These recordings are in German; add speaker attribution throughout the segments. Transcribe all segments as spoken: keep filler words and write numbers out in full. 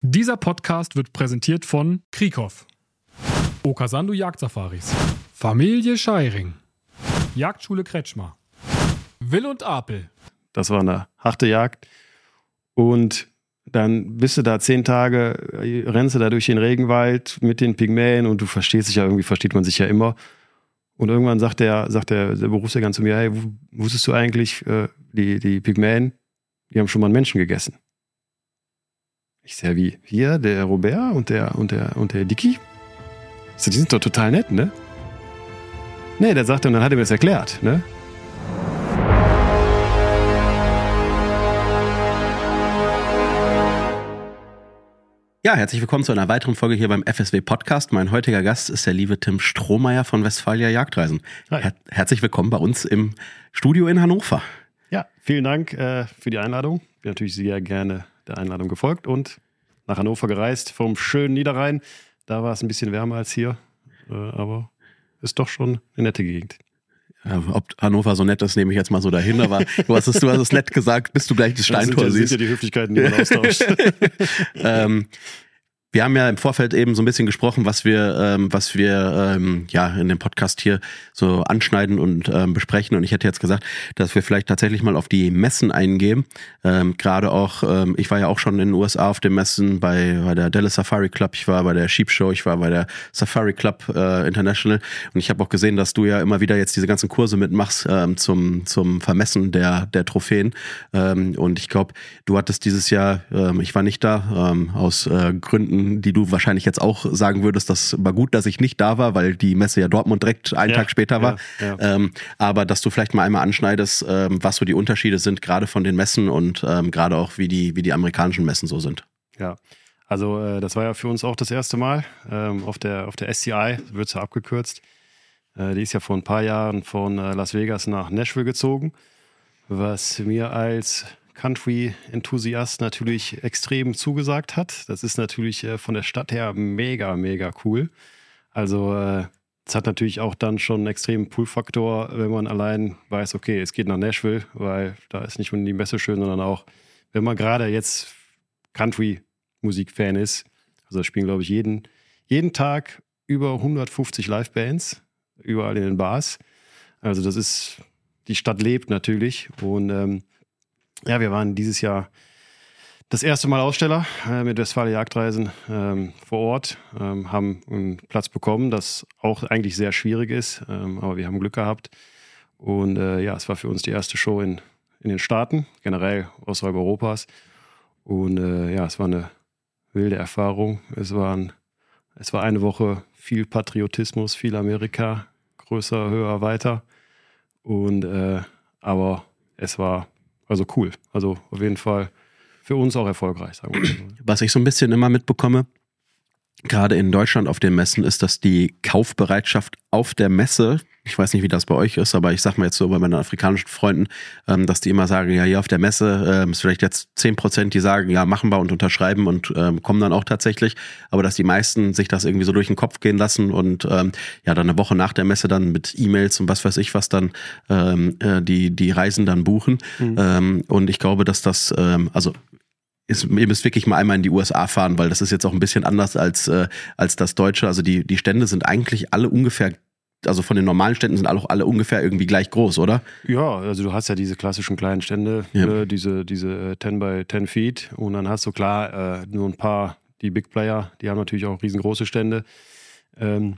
Speaker 1: Dieser Podcast wird präsentiert von Krieghoff, Okasandu Jagdsafaris, Familie Scheiring, Jagdschule Kretschmer, Will und Apel.
Speaker 2: Das war eine harte Jagd. Und dann bist du da zehn Tage, rennst du da durch den Regenwald mit den Pygmäen und du verstehst dich ja, irgendwie versteht man sich ja immer. Und irgendwann sagt der, sagt der, der Berufsjäger zu mir, hey, wusstest du eigentlich, äh, die, die Pygmäen, die haben schon mal einen Menschen gegessen. Ich sag, wie, hier, der Robert und der, und der, und der Dicky? Ich sag, die sind doch total nett, ne? Nee, der sagte, und dann hat er mir das erklärt, ne?
Speaker 3: Ja, herzlich willkommen zu einer weiteren Folge hier beim F S W Podcast. Mein heutiger Gast ist der liebe Tim Strohmeier von Westfalia Jagdreisen. Her- herzlich willkommen bei uns im Studio in Hannover.
Speaker 2: Ja, vielen Dank äh, für die Einladung. Ich bin natürlich sehr gerne der Einladung gefolgt und nach Hannover gereist vom schönen Niederrhein. Da war es ein bisschen wärmer als hier, äh, aber ist doch schon eine nette Gegend.
Speaker 3: Ja, ob Hannover so nett ist, nehme ich jetzt mal so dahin, aber du hast es, du hast es nett gesagt, bis du gleich das Steintor
Speaker 2: das sind ja,
Speaker 3: siehst.
Speaker 2: Das sind ja die Höflichkeiten, die man austauscht.
Speaker 3: ähm, wir haben ja im Vorfeld eben so ein bisschen gesprochen, was wir, ähm, was wir ähm, ja in dem Podcast hier so anschneiden und ähm, besprechen. Und ich hätte jetzt gesagt, dass wir vielleicht tatsächlich mal auf die Messen eingehen. Ähm, Gerade auch, ähm, ich war ja auch schon in den U S A auf den Messen bei, bei der Dallas Safari Club, ich war bei der Sheep Show, ich war bei der Safari Club äh, International. Und ich habe auch gesehen, dass du ja immer wieder jetzt diese ganzen Kurse mitmachst ähm, zum zum Vermessen der der Trophäen. Ähm, und ich glaube, du hattest dieses Jahr, ähm, ich war nicht da, ähm, aus äh, Gründen, die du wahrscheinlich jetzt auch sagen würdest, das war gut, dass ich nicht da war, weil die Messe ja Dortmund direkt einen ja, Tag später war. Ja, ja. Ähm, aber dass du vielleicht mal einmal anschneidest, ähm, was so die Unterschiede sind, gerade von den Messen und ähm, gerade auch wie die, wie die amerikanischen Messen so sind.
Speaker 2: Ja, also äh, das war ja für uns auch das erste Mal ähm, auf der, auf der S C I, wird es ja abgekürzt. Äh, die ist ja vor ein paar Jahren von äh, Las Vegas nach Nashville gezogen, was mir als Country-Enthusiast natürlich extrem zugesagt hat. Das ist natürlich äh, von der Stadt her mega, mega cool. Also äh, es hat natürlich auch dann schon einen extremen Pull-Faktor, wenn man allein weiß, okay, es geht nach Nashville, weil da ist nicht nur die Messe schön, sondern auch, wenn man gerade jetzt Country-Musik-Fan ist, also da spielen, glaube ich, jeden, jeden Tag über hundertfünfzig Live-Bands, überall in den Bars. Also das ist, die Stadt lebt natürlich und ähm, ja, wir waren dieses Jahr das erste Mal Aussteller äh, mit Westfalia Jagdreisen ähm, vor Ort, ähm, haben einen Platz bekommen, das auch eigentlich sehr schwierig ist, ähm, aber wir haben Glück gehabt. Und äh, ja, es war für uns die erste Show in, in den Staaten, generell außerhalb Europas. Und äh, ja, es war eine wilde Erfahrung. Es, waren, es war eine Woche viel Patriotismus, viel Amerika, größer, höher, weiter. Und äh, aber es war Also cool. Also auf jeden Fall für uns auch erfolgreich, sagen wir mal.
Speaker 3: Was ich so ein bisschen immer mitbekomme, gerade in Deutschland auf den Messen, ist, dass die Kaufbereitschaft auf der Messe, ich weiß nicht, wie das bei euch ist, aber ich sag mal jetzt so bei meinen afrikanischen Freunden, ähm, dass die immer sagen, ja, hier auf der Messe ähm, ist vielleicht jetzt zehn Prozent, die sagen, ja, machen wir und unterschreiben und ähm, kommen dann auch tatsächlich, aber dass die meisten sich das irgendwie so durch den Kopf gehen lassen und ähm, ja, dann eine Woche nach der Messe dann mit E-Mails und was weiß ich was dann ähm, äh, die, die Reisen dann buchen. Mhm. Ähm, und ich glaube, dass das, ähm, also Ist, ihr müsst wirklich mal einmal in die U S A fahren, weil das ist jetzt auch ein bisschen anders als, äh, als das Deutsche. Also die, die Stände sind eigentlich alle ungefähr, also von den normalen Ständen sind auch alle ungefähr irgendwie gleich groß, oder?
Speaker 2: Ja, also du hast ja diese klassischen kleinen Stände, ja. äh, diese, diese zehn by zehn Feet und dann hast du klar äh, nur ein paar, die Big Player, die haben natürlich auch riesengroße Stände. Ähm,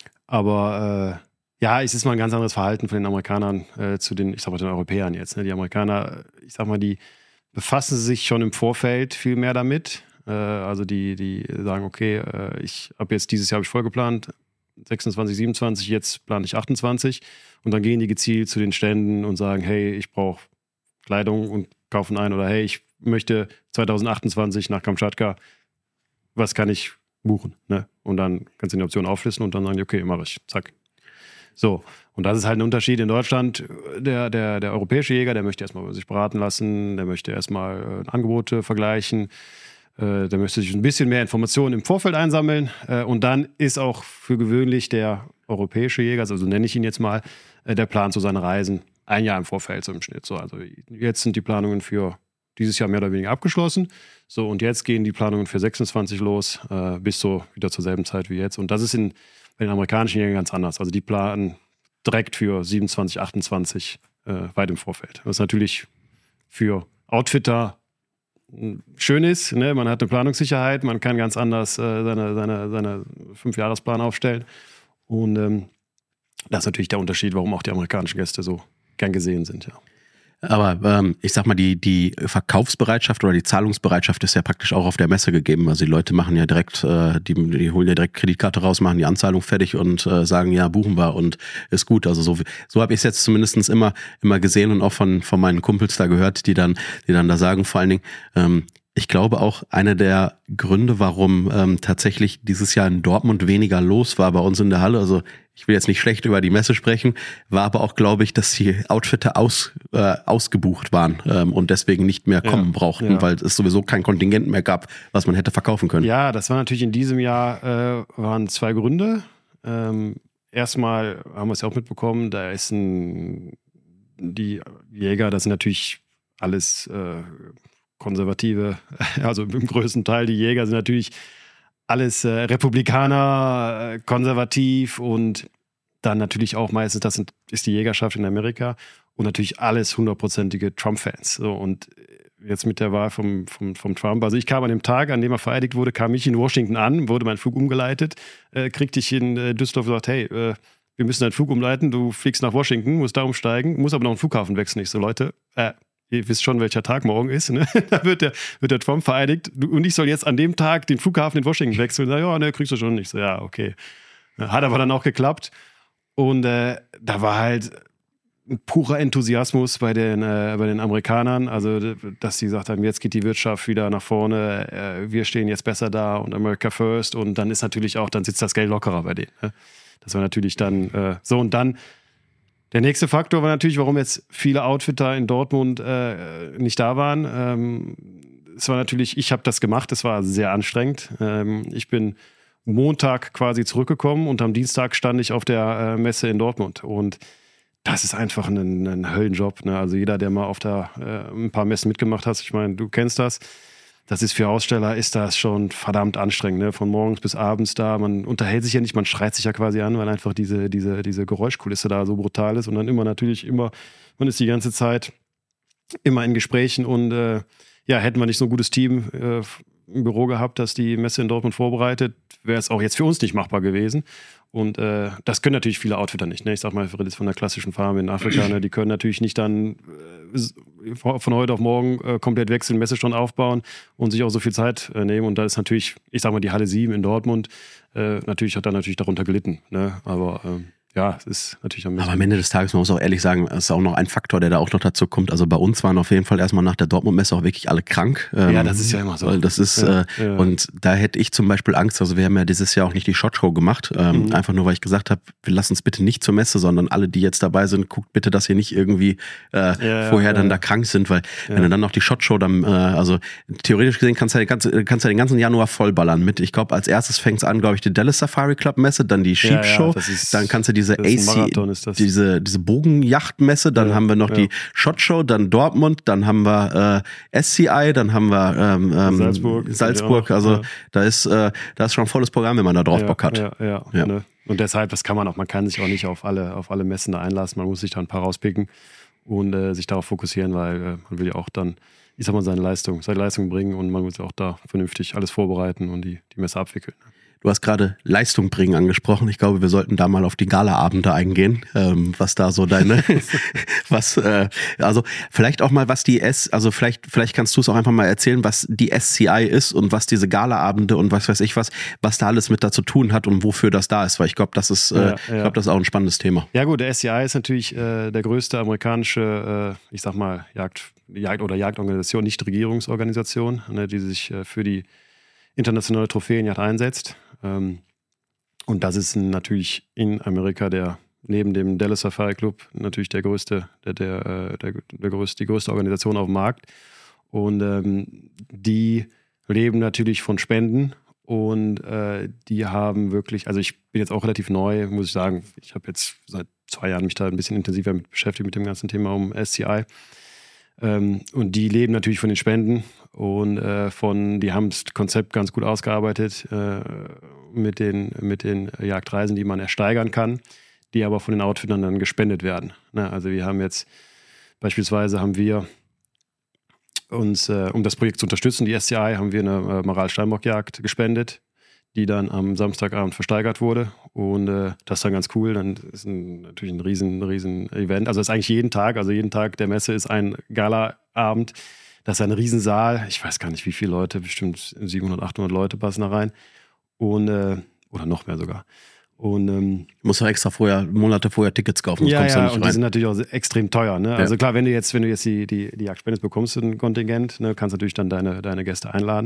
Speaker 2: aber äh, ja, es ist mal ein ganz anderes Verhalten von den Amerikanern äh, zu den, ich sag mal, den Europäern jetzt. Ne? Die Amerikaner, ich sag mal, die befassen sich schon im Vorfeld viel mehr damit. Äh, also die, die sagen, okay, äh, ich habe jetzt dieses Jahr habe ich voll geplant, sechsundzwanzig, siebenundzwanzig, jetzt plane ich achtundzwanzig. Und dann gehen die gezielt zu den Ständen und sagen, hey, ich brauche Kleidung und kaufen ein. Oder hey, ich möchte zwanzig achtundzwanzig nach Kamtschatka, was kann ich buchen? Ne? Und dann kannst du die Option auflisten und dann sagen die, okay, mache ich, zack. So, und das ist halt ein Unterschied in Deutschland. Der, der, der europäische Jäger, der möchte erstmal sich beraten lassen, der möchte erstmal äh, Angebote vergleichen, äh, der möchte sich ein bisschen mehr Informationen im Vorfeld einsammeln äh, und dann ist auch für gewöhnlich der europäische Jäger, also so nenne ich ihn jetzt mal, äh, der Plan zu seinen Reisen ein Jahr im Vorfeld so im Schnitt. So, also jetzt sind die Planungen für dieses Jahr mehr oder weniger abgeschlossen. So, und jetzt gehen die Planungen für sechsundzwanzig los, äh, bis so wieder zur selben Zeit wie jetzt. Und das ist in, bei den amerikanischen Jägern ganz anders. Also die planen direkt für siebenundzwanzig, achtundzwanzig äh, weit im Vorfeld. Was natürlich für Outfitter schön ist, ne? Man hat eine Planungssicherheit, man kann ganz anders äh, seine, seine, seine Fünfjahresplan aufstellen. Und ähm, das ist natürlich der Unterschied, warum auch die amerikanischen Gäste so gern gesehen sind, ja.
Speaker 3: Aber ähm, ich sag mal, die, die Verkaufsbereitschaft oder die Zahlungsbereitschaft ist ja praktisch auch auf der Messe gegeben. Also die Leute machen ja direkt, äh, die, die holen ja direkt Kreditkarte raus, machen die Anzahlung fertig und äh, sagen, ja, buchen wir und ist gut. Also so, so habe ich es jetzt zumindest immer, immer gesehen und auch von, von meinen Kumpels da gehört, die dann, die dann da sagen, vor allen Dingen, ähm, ich glaube auch, einer der Gründe, warum ähm, tatsächlich dieses Jahr in Dortmund weniger los war bei uns in der Halle, also ich will jetzt nicht schlecht über die Messe sprechen, war aber auch, glaube ich, dass die Outfitter aus, äh, ausgebucht waren ähm, und deswegen nicht mehr kommen
Speaker 2: ja,
Speaker 3: brauchten,
Speaker 2: ja.
Speaker 3: weil es sowieso kein Kontingent mehr gab, was man hätte verkaufen können.
Speaker 2: Ja, das war natürlich in diesem Jahr, äh, waren zwei Gründe. Ähm, erstmal haben wir es ja auch mitbekommen, da ist ein, die Jäger, das sind natürlich alles äh, Konservative, also im größten Teil die Jäger sind natürlich alles äh, Republikaner, äh, konservativ und dann natürlich auch meistens, das sind, ist die Jägerschaft in Amerika und natürlich alles hundertprozentige Trump-Fans. So, und jetzt mit der Wahl vom, vom, vom Trump, also ich kam an dem Tag, an dem er vereidigt wurde, kam ich in Washington an, wurde mein Flug umgeleitet, äh, kriegte ich in äh, Düsseldorf gesagt, hey, äh, wir müssen deinen Flug umleiten, du fliegst nach Washington, musst da umsteigen, musst aber noch einen Flughafen wechseln. Ich so, Leute, äh, ihr wisst schon, welcher Tag morgen ist, ne? Da wird der, wird der Trump vereidigt und ich soll jetzt an dem Tag den Flughafen in Washington wechseln. Und ja, ne, kriegst du schon nicht. So, ja, okay. Hat aber dann auch geklappt. Und äh, da war halt ein purer Enthusiasmus bei den, äh, bei den Amerikanern. Also, dass sie gesagt haben, jetzt geht die Wirtschaft wieder nach vorne, äh, wir stehen jetzt besser da und America first. Und dann ist natürlich auch, dann sitzt das Geld lockerer bei denen. Ne? Das war natürlich dann äh, so. Und dann der nächste Faktor war natürlich, warum jetzt viele Outfitter in Dortmund äh, nicht da waren. Ähm, es war natürlich, ich habe das gemacht, es war sehr anstrengend. Ähm, ich bin Montag quasi zurückgekommen und am Dienstag stand ich auf der äh, Messe in Dortmund. Und das ist einfach ein, ein Höllenjob. Ne? Also jeder, der mal auf der äh, ein paar Messen mitgemacht hat, ich meine, du kennst das. Das ist für Aussteller, ist das schon verdammt anstrengend, ne? Von morgens bis abends da. Man unterhält sich ja nicht, man schreit sich ja quasi an, weil einfach diese, diese, diese Geräuschkulisse da so brutal ist. Und dann immer natürlich immer, man ist die ganze Zeit immer in Gesprächen. Und äh, ja, hätten wir nicht so ein gutes Team äh, im Büro gehabt, das die Messe in Dortmund vorbereitet, wäre es auch jetzt für uns nicht machbar gewesen. Und äh, das können natürlich viele Outfitter nicht. Ne? Ich sag mal, ich rede jetzt von der klassischen Farm in Afrika, ne? Die können natürlich nicht dann äh, von heute auf morgen äh, komplett wechseln, Messestand aufbauen und sich auch so viel Zeit äh, nehmen. Und da ist natürlich, ich sag mal, die Halle sieben in Dortmund, äh, natürlich hat da natürlich darunter gelitten. Ne? Aber ähm, ja, es ist natürlich am
Speaker 3: Aber am Ende des Tages, man muss auch ehrlich sagen, ist auch noch ein Faktor, der da auch noch dazu kommt. Also bei uns waren auf jeden Fall erstmal nach der Dortmund-Messe auch wirklich alle krank.
Speaker 2: Ja, das ist ja immer so.
Speaker 3: Weil das ist,
Speaker 2: ja,
Speaker 3: äh,
Speaker 2: ja.
Speaker 3: Und da hätte ich zum Beispiel Angst, also wir haben ja dieses Jahr auch nicht die Shot-Show gemacht, ähm, mhm. einfach nur, weil ich gesagt habe, wir lassen uns bitte nicht zur Messe, sondern alle, die jetzt dabei sind, guckt bitte, dass ihr nicht irgendwie äh, ja, vorher ja, dann ja. da krank sind, weil ja. wenn du dann noch die Shot-Show dann, äh, also theoretisch gesehen kannst du ja den ganzen, kannst du den ganzen Januar vollballern mit, ich glaube, als erstes fängt es an, glaube ich, die Dallas Safari Club Messe, dann die Sheep Show, ja, ja, dann kannst du diese A C ist das. Diese, diese Bogenjachtmesse, dann ja, haben wir noch ja. die Shot Show, dann Dortmund, dann haben wir äh, S C I, dann haben wir ähm, ähm, Salzburg. Salzburg, also ja. da ist äh, da ist schon ein volles Programm, wenn man da drauf
Speaker 2: ja,
Speaker 3: Bock hat.
Speaker 2: Ja, ja, ja. Ne? Und deshalb, das kann man auch, man kann sich auch nicht auf alle, auf alle Messen da einlassen, man muss sich da ein paar rauspicken und äh, sich darauf fokussieren, weil äh, man will ja auch dann, ich sag mal, seine Leistung, seine Leistung bringen und man muss ja auch da vernünftig alles vorbereiten und die, die Messe abwickeln.
Speaker 3: Du hast gerade Leistung bringen angesprochen. Ich glaube, wir sollten da mal auf die Gala-Abende eingehen, ähm, was da so deine, was, äh, also vielleicht auch mal, was die S, also vielleicht, vielleicht kannst du es auch einfach mal erzählen, was die S C I ist und was diese Gala-Abende und was weiß ich was, was da alles mit da zu tun hat und wofür das da ist, weil ich glaube, das ist, äh, ja, ja. ich glaube, das ist auch ein spannendes Thema.
Speaker 2: Ja gut, der S C I ist natürlich äh, der größte amerikanische, äh, ich sag mal, Jagd, Jagd oder Jagdorganisation, Nichtregierungsorganisation, ne, die sich äh, für die internationale Trophäenjagd einsetzt. Ähm, und das ist natürlich in Amerika der, neben dem Dallas Safari Club, natürlich der größte, der, der, der, der größte, die größte Organisation auf dem Markt. Und ähm, die leben natürlich von Spenden und äh, die haben wirklich, also ich bin jetzt auch relativ neu, muss ich sagen, ich habe jetzt seit zwei Jahren mich da ein bisschen intensiver mit beschäftigt mit dem ganzen Thema um S C I. Ähm, und die leben natürlich von den Spenden und äh, von, die haben das Konzept ganz gut ausgearbeitet äh, mit den, mit den Jagdreisen, die man ersteigern kann, die aber von den Outfittern dann gespendet werden. Ne? Also wir haben jetzt, beispielsweise haben wir uns, äh, um das Projekt zu unterstützen, die S C I, haben wir eine äh, Maral-Steinbock-Jagd gespendet, die dann am Samstagabend versteigert wurde. Und äh, das ist dann ganz cool. Dann ist ein, natürlich ein riesen, riesen Event. Also das ist eigentlich jeden Tag, also jeden Tag der Messe ist ein Gala-Abend. Das ist ein Riesensaal. Ich weiß gar nicht, wie viele Leute, bestimmt siebenhundert, achthundert Leute passen da rein. Und, äh, oder noch mehr sogar. Und ähm,
Speaker 3: du musst ja extra vorher, Monate vorher Tickets kaufen.
Speaker 2: Ja, ja,
Speaker 3: nicht
Speaker 2: und
Speaker 3: rein.
Speaker 2: Die sind natürlich auch extrem teuer. Ne?
Speaker 3: Ja.
Speaker 2: Also klar, wenn du jetzt, wenn du jetzt die, die, die Jagd spendest, bekommst du ein Kontingent, ne? Kannst natürlich dann deine, deine Gäste einladen.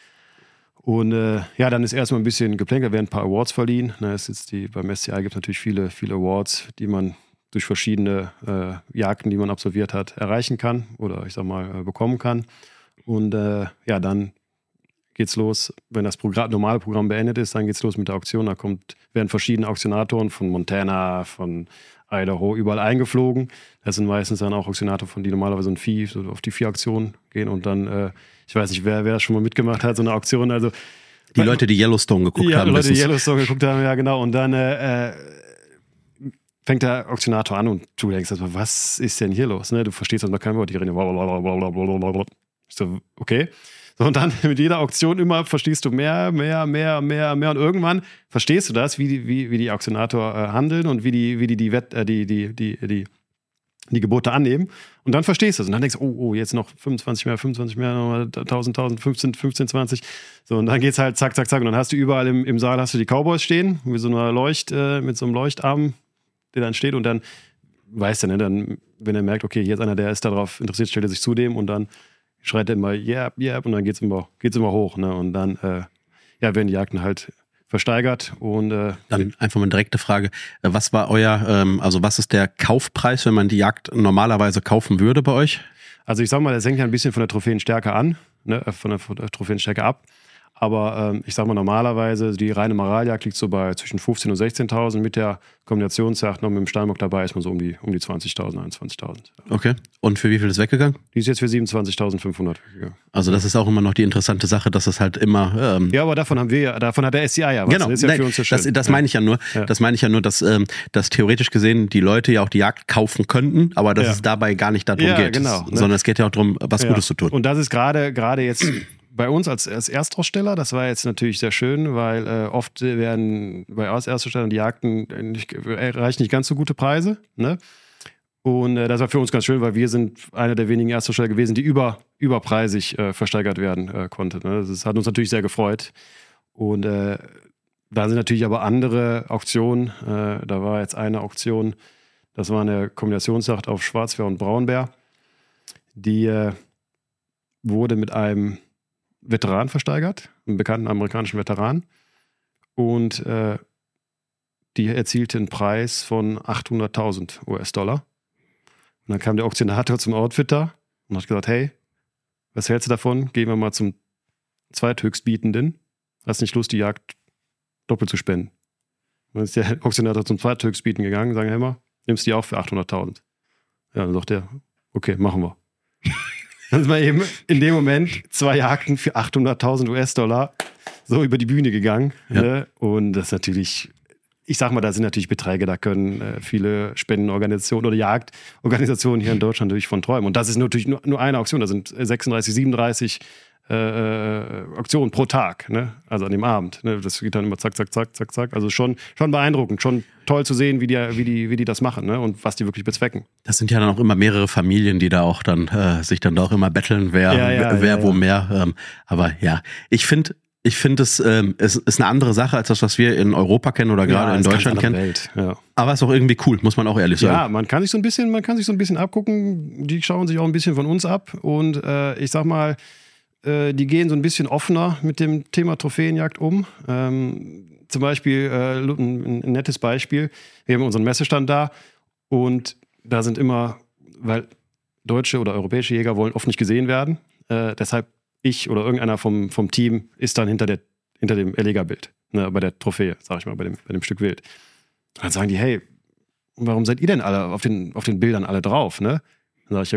Speaker 2: Und äh, ja, dann ist erstmal ein bisschen Geplänkel, werden ein paar Awards verliehen. Ne, ist jetzt die, beim S C I gibt es natürlich viele, viele Awards, die man durch verschiedene äh, Jagden, die man absolviert hat, erreichen kann oder ich sag mal, äh, bekommen kann. Und äh, ja, dann geht's los, wenn das Programm, normale Programm beendet ist, dann geht's los mit der Auktion. Da kommt, werden verschiedene Auktionatoren von Montana, von Idaho überall eingeflogen. Das sind meistens dann auch Auktionatoren, von die normalerweise ein Vieh, so auf die Vieh-Auktion gehen und dann, äh, ich weiß nicht, wer, wer das schon mal mitgemacht hat, so eine Auktion. Also
Speaker 3: die Leute, die Yellowstone geguckt
Speaker 2: ja,
Speaker 3: haben.
Speaker 2: Die Leute, die
Speaker 3: ist-
Speaker 2: Yellowstone geguckt haben, ja genau. Und dann äh, fängt der Auktionator an und du denkst erstmal, was ist denn hier los? Ne? Du verstehst erstmal kein Wort, die reden blablabla. Ich so, okay. So, und dann mit jeder Auktion immer verstehst du mehr, mehr, mehr, mehr, mehr. Und irgendwann verstehst du das, wie die, wie, wie die Auktionator äh, handeln und wie die, wie die, die, Wett, äh, die, die, die, die, die Gebote annehmen. Und dann verstehst du es. Und dann denkst du, oh, oh, jetzt noch fünfundzwanzig mehr, fünfundzwanzig mehr, nochmal tausend, tausend, fünfzehn, fünfzehn, zwanzig. So, und dann geht's halt zack, zack, zack. Und dann hast du überall im, im Saal hast du die Cowboys stehen, mit so einer Leucht, äh, mit so einem Leuchtarm, der dann steht. Und dann weißt du, ne, dann, wenn er merkt, okay, hier ist einer, der ist darauf interessiert, stellt er sich zu dem und dann schreit er immer, yep, yep, und dann geht's immer, geht's immer hoch. Ne? Und dann äh, ja, werden die Jagden halt versteigert. Und äh,
Speaker 3: Dann einfach mal eine direkte Frage. Äh, Was war euer, ähm, also was ist der Kaufpreis, wenn man die Jagd normalerweise kaufen würde bei euch?
Speaker 2: also ich sag mal, das hängt ja ein bisschen von der Trophäenstärke an, ne? von, der, von der Trophäenstärke ab. Aber ähm, ich sag mal, normalerweise, die reine Maraljagd liegt so bei zwischen fünfzehntausend und sechzehntausend. Mit der Kombinationsjagd noch mit dem Steinbock dabei ist man so um die, um die zwanzigtausend, einundzwanzigtausend.
Speaker 3: Okay. Und für wie viel ist weggegangen?
Speaker 2: Die ist jetzt für siebenundzwanzigtausendfünfhundert weggegangen.
Speaker 3: Also das ist auch immer noch die interessante Sache, dass es halt immer... Ähm,
Speaker 2: Ja, aber davon haben wir ja, davon hat der S C I ja was.
Speaker 3: Genau,
Speaker 2: Das ist ja
Speaker 3: nein,
Speaker 2: für uns so schön.
Speaker 3: das, das
Speaker 2: ja.
Speaker 3: meine ich ja nur.
Speaker 2: Ja.
Speaker 3: Das meine ich ja nur, dass, ähm, dass theoretisch gesehen die Leute ja auch die Jagd kaufen könnten, aber dass
Speaker 2: Ja.
Speaker 3: es dabei gar nicht darum
Speaker 2: Ja,
Speaker 3: geht,
Speaker 2: genau,
Speaker 3: es,
Speaker 2: ne?
Speaker 3: sondern es geht ja auch darum, was
Speaker 2: Ja.
Speaker 3: Gutes zu tun.
Speaker 2: Und das ist gerade gerade jetzt bei uns als, als Erstaussteller, das war jetzt natürlich sehr schön, weil äh, oft werden bei uns Erstausstellern die Jagden nicht, erreichen nicht ganz so gute Preise. Ne? Und äh, das war für uns ganz schön, weil wir sind einer der wenigen Erstaussteller gewesen, die über, überpreisig äh, versteigert werden äh, konnte. Ne? Das hat uns natürlich sehr gefreut. Und äh, da sind natürlich aber andere Auktionen. Äh, da war jetzt eine Auktion, das war eine Kombinationsjagd auf Schwarzbär und Braunbär. Die äh, wurde mit einem Veteran versteigert, einem bekannten amerikanischen Veteran. Und äh, die erzielte einen Preis von achthunderttausend U S-Dollar. Und dann kam der Auktionator zum Outfitter und hat gesagt, hey, was hältst du davon? Gehen wir mal zum Zweithöchstbietenden. Hast nicht Lust, die Jagd doppelt zu spenden? Und dann ist der Auktionator zum Zweithöchstbieten gegangen und sagen, hey mal, nimmst du die auch für achthunderttausend? Ja, dann sagt er, okay, machen wir. Dann sind wir eben in dem Moment zwei Jagden für achthunderttausend U S-Dollar so über die Bühne gegangen.
Speaker 3: Ja.
Speaker 2: Ne? Und das ist natürlich, ich sag mal, da sind natürlich Beträge, da können äh, viele Spendenorganisationen oder Jagdorganisationen hier in Deutschland natürlich von träumen. Und das ist natürlich nur, nur eine Auktion, da sind sechsunddreißig, siebenunddreißig äh, Auktionen pro Tag, ne? Also an dem Abend. Ne? Das geht dann immer zack, zack, zack, zack, zack. Also schon, schon beeindruckend, schon toll zu sehen, wie die, wie die, wie die das machen, ne? Und was die wirklich bezwecken.
Speaker 3: Das sind ja dann auch immer mehrere Familien, die da auch dann äh, sich dann da auch immer betteln, wer,
Speaker 2: Ja, ja,
Speaker 3: wer
Speaker 2: ja,
Speaker 3: wo
Speaker 2: ja.
Speaker 3: mehr. Ähm, aber ja, ich finde, ich finde es ähm, es ist eine andere Sache als das, was wir in Europa kennen oder gerade in
Speaker 2: ist ganz
Speaker 3: Deutschland
Speaker 2: andere
Speaker 3: kennen.
Speaker 2: Welt, ja.
Speaker 3: Aber es ist auch irgendwie cool, muss man auch ehrlich sagen.
Speaker 2: Ja, man kann sich so ein bisschen, man kann sich so ein bisschen abgucken. Die schauen sich auch ein bisschen von uns ab und äh, ich sag mal, äh, die gehen so ein bisschen offener mit dem Thema Trophäenjagd um. Ähm, zum Beispiel äh, ein, ein nettes Beispiel: Wir haben unseren Messestand da und da sind immer, weil deutsche oder europäische Jäger wollen oft nicht gesehen werden. Äh, deshalb ich oder irgendeiner vom, vom Team ist dann hinter, der, hinter dem Erlegerbild, ne, bei der Trophäe, sag ich mal, bei dem, bei dem Stück Wild. Und dann sagen die, hey, warum seid ihr denn alle auf den, auf den Bildern alle drauf? Ne? Dann sage ich, ja gut,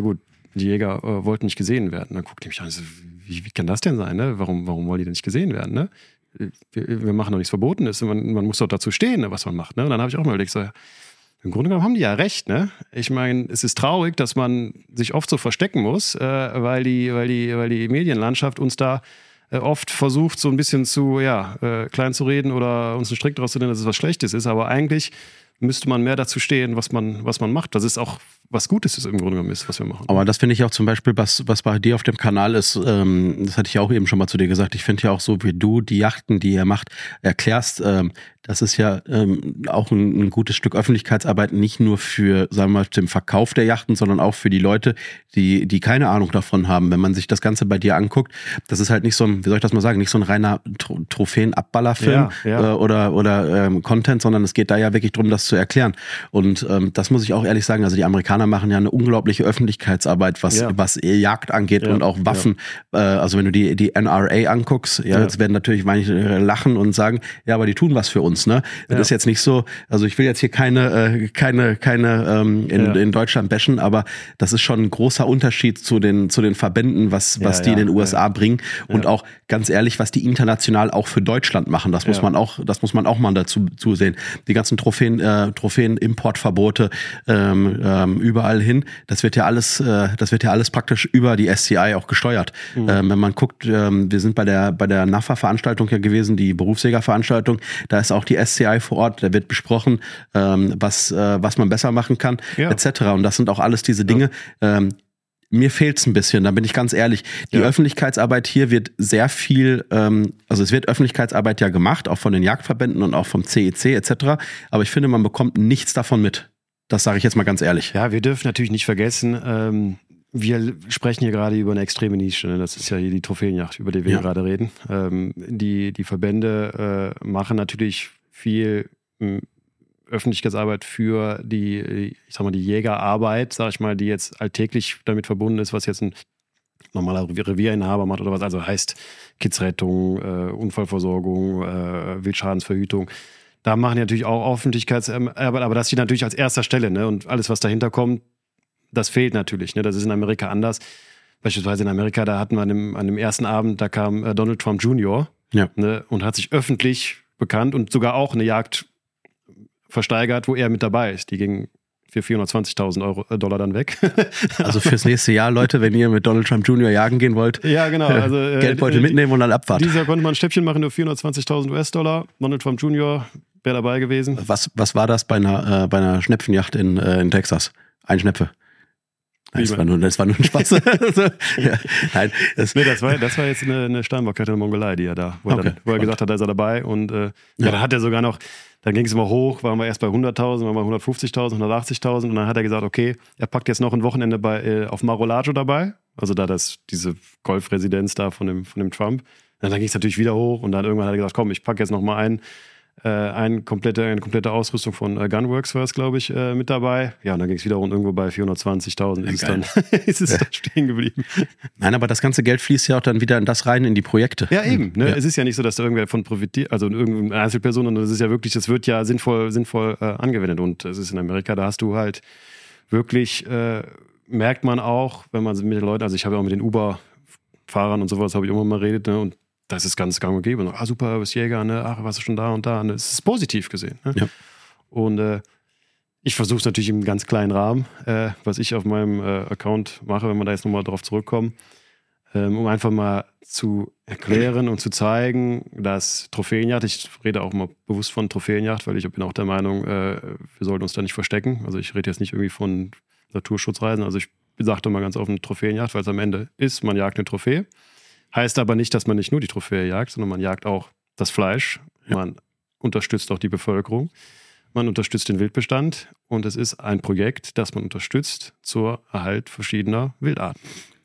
Speaker 2: die Jäger äh, wollten nicht gesehen werden. Dann guckte ich mich an, so, wie, wie kann das denn sein? Ne? Warum, warum wollen die denn nicht gesehen werden? Ne? Wir, wir machen doch nichts Verbotenes. Man, man muss doch dazu stehen, ne, was man macht. Ne? Und dann habe ich auch mal überlegt, so, im Grunde genommen haben die ja recht. Ne? Ich meine, es ist traurig, dass man sich oft so verstecken muss, äh, weil, die, weil, die, weil die Medienlandschaft uns da äh, oft versucht, so ein bisschen zu ja, äh, klein zu reden oder uns einen Strick daraus zu nehmen, dass es was Schlechtes ist. Aber eigentlich müsste man mehr dazu stehen, was man, was man macht. Das ist auch was Gutes ist im Grunde genommen ist, was wir machen.
Speaker 3: Aber das finde ich auch zum Beispiel, was, was bei dir auf dem Kanal ist, ähm, das hatte ich auch eben schon mal zu dir gesagt, ich finde ja auch so, wie du die Yachten, die ihr macht, erklärst, ähm, das ist ja ähm, auch ein, ein gutes Stück Öffentlichkeitsarbeit, nicht nur für, sagen wir mal, den Verkauf der Yachten, sondern auch für die Leute, die, die keine Ahnung davon haben. Wenn man sich das Ganze bei dir anguckt, das ist halt nicht so ein, wie soll ich das mal sagen, nicht so ein reiner Tro- Trophäen-Abballerfilm
Speaker 2: ja, ja.
Speaker 3: äh, oder, oder ähm, Content, sondern es geht da ja wirklich darum, das zu erklären. Und ähm, das muss ich auch ehrlich sagen, also die Amerikaner machen ja eine unglaubliche Öffentlichkeitsarbeit, was,
Speaker 2: ja.
Speaker 3: was Jagd angeht
Speaker 2: ja.
Speaker 3: und auch Waffen. Ja. Äh, also wenn du die, die N R A anguckst, ja, ja. jetzt werden natürlich manche lachen und sagen, ja, aber die tun was für uns, ne? Das ja. ist jetzt nicht so, also ich will jetzt hier keine, äh, keine, keine ähm, in, ja. in Deutschland bashen, aber das ist schon ein großer Unterschied zu den, zu den Verbänden, was, was ja, die ja. in den U S A ja. bringen und ja. auch ganz ehrlich, was die international auch für Deutschland machen. Das muss ja. man auch, das muss man auch mal dazu zusehen. Die ganzen Trophäen, äh, Trophäen, Importverbote, ähm, ähm, überall hin. Das wird ja alles, äh, das wird ja alles praktisch über die S C I auch gesteuert. Mhm. Ähm, wenn man guckt, ähm, wir sind bei der bei der N A F A-Veranstaltung ja gewesen, die Berufsjäger-Veranstaltung. Da ist auch die S C I vor Ort. Da wird besprochen, ähm, was äh, was man besser machen kann, ja. et cetera. Und das sind auch alles diese Dinge. Ja. Ähm, Mir fehlt's ein bisschen, da bin ich ganz ehrlich. Die ja. Öffentlichkeitsarbeit hier wird sehr viel, ähm, also es wird Öffentlichkeitsarbeit ja gemacht, auch von den Jagdverbänden und auch vom C E C et cetera. Aber ich finde, man bekommt nichts davon mit. Das sage ich jetzt mal ganz ehrlich.
Speaker 2: Ja, wir dürfen natürlich nicht vergessen, ähm, wir sprechen hier gerade über eine extreme Nische. Ne? Das ist ja hier die Trophäenjagd, über die wir ja. gerade reden. Ähm, die, die Verbände äh, machen natürlich viel m, Öffentlichkeitsarbeit für die, ich sag mal, die Jägerarbeit, sag ich mal, die jetzt alltäglich damit verbunden ist, was jetzt ein normaler Revierinhaber macht oder was. Also heißt Kidsrettung, äh, Unfallversorgung, äh, Wildschadensverhütung. Da machen die natürlich auch Öffentlichkeitsarbeit, aber das steht natürlich als erster Stelle, ne? Und alles, was dahinter kommt, das fehlt natürlich, ne? Das ist in Amerika anders. Beispielsweise in Amerika, da hatten wir an dem, an dem ersten Abend, da kam äh, Donald Trump Junior Ja. Ne? Und hat sich öffentlich bekannt und sogar auch eine Jagd versteigert, wo er mit dabei ist. Die ging für vierhundertzwanzigtausend Euro, äh, Dollar dann weg.
Speaker 3: Also fürs nächste Jahr, Leute, wenn ihr mit Donald Trump Junior jagen gehen wollt,
Speaker 2: ja, genau. Also, äh,
Speaker 3: Geldbeutel mitnehmen und dann Abfahrt.
Speaker 2: Dieser konnte man ein Stäbchen machen, nur vierhundertzwanzigtausend US-Dollar. Donald Trump Junior wäre dabei gewesen.
Speaker 3: Was, was war das bei einer, äh, bei einer Schnepfenjacht in, äh, in Texas? Ein Schnepfe. Nein, das war, nur, das war nur ein Spaß. ja, nein, das,
Speaker 2: nee, das, war, das war jetzt eine, eine Steinbock-Kette in der Mongolei, die er da, wo er, okay, dann, wo er gesagt hat, da ist er dabei. Und äh, ja, ja. dann hat er sogar noch, dann ging es immer hoch, waren wir erst bei hunderttausend, waren wir bei hundertfünfzigtausend, hundertachtzigtausend und dann hat er gesagt, okay, er packt jetzt noch ein Wochenende bei, äh, auf Mar-a-Lago dabei, also da das, diese Golfresidenz da von dem, von dem Trump. Und dann ging es natürlich wieder hoch und dann irgendwann hat er gesagt, komm, ich packe jetzt noch mal ein, äh, ein komplette, eine komplette Ausrüstung von äh, Gunworks war es, glaube ich, äh, mit dabei. Ja, und dann ging es wieder rund irgendwo bei vierhundertzwanzigtausend ist, ja, es dann, ist es ja. dann stehen geblieben.
Speaker 3: Nein, aber das ganze Geld fließt ja auch dann wieder in das rein, in die Projekte.
Speaker 2: Ja, eben. Ne? Ja. Es ist ja nicht so, dass da irgendwer von profitiert, also irgendeine Einzelperson, sondern es ist ja wirklich, das wird ja sinnvoll, sinnvoll äh, angewendet. Und es ist in Amerika, da hast du halt wirklich, äh, merkt man auch, wenn man mit den Leuten, also ich habe ja auch mit den Uber-Fahrern und sowas, habe ich immer mal redet, ne? Und das ist ganz gang und gäbe. Ah, super, du bist Jäger, ne? Ach, warst du schon da und da. Ne? Es ist positiv gesehen. Ne? Ja. Und äh, ich versuche es natürlich im ganz kleinen Rahmen, äh, was ich auf meinem äh, Account mache, wenn wir da jetzt nochmal drauf zurückkommen, ähm, um einfach mal zu erklären und zu zeigen, dass Trophäenjagd, ich rede auch mal bewusst von Trophäenjagd, weil ich bin auch der Meinung, äh, wir sollten uns da nicht verstecken. Also ich rede jetzt nicht irgendwie von Naturschutzreisen. Also ich sagte mal ganz offen Trophäenjagd, weil es am Ende ist, man jagt eine Trophäe. Heißt aber nicht, dass man nicht nur die Trophäe jagt, sondern man jagt auch das Fleisch. Ja. Man unterstützt auch die Bevölkerung. Man unterstützt den Wildbestand. Und es ist ein Projekt, das man unterstützt zur Erhalt verschiedener Wildarten.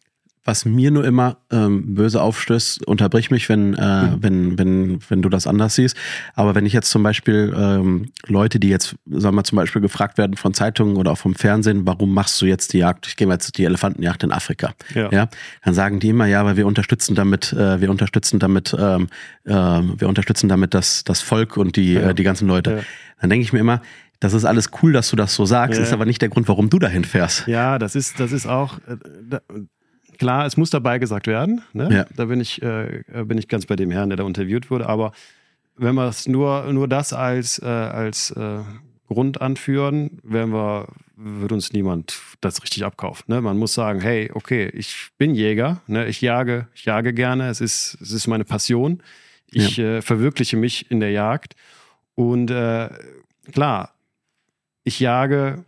Speaker 3: was mir nur immer ähm, böse aufstößt, unterbrich mich, wenn, äh, mhm. wenn, wenn, wenn du das anders siehst. Aber wenn ich jetzt zum Beispiel ähm, Leute, die jetzt, sagen wir zum Beispiel gefragt werden von Zeitungen oder auch vom Fernsehen, warum machst du jetzt die Jagd? Ich gehe mal jetzt die Elefantenjagd in Afrika. Ja. ja, dann sagen die immer, ja, weil wir unterstützen damit, äh, wir unterstützen damit, ähm, äh, wir unterstützen damit das, das Volk und die, ja. äh, die ganzen Leute. Ja. Dann denke ich mir immer, das ist alles cool, dass du das so sagst, ja. ist aber nicht der Grund, warum du dahin fährst.
Speaker 2: Ja, das ist, das ist auch. Äh, da, Klar, es muss dabei gesagt werden. Ne? Ja. Da bin ich, äh, bin ich ganz bei dem Herrn, der da interviewt wurde. Aber wenn wir es nur, nur das als, äh, als äh, Grund anführen, werden wir, wird uns niemand das richtig abkaufen. Ne? Man muss sagen, hey, okay, ich bin Jäger, ne? ich jage, ich jage gerne, es ist, es ist meine Passion. Ich ja. äh, verwirkliche mich in der Jagd. Und äh, klar, ich jage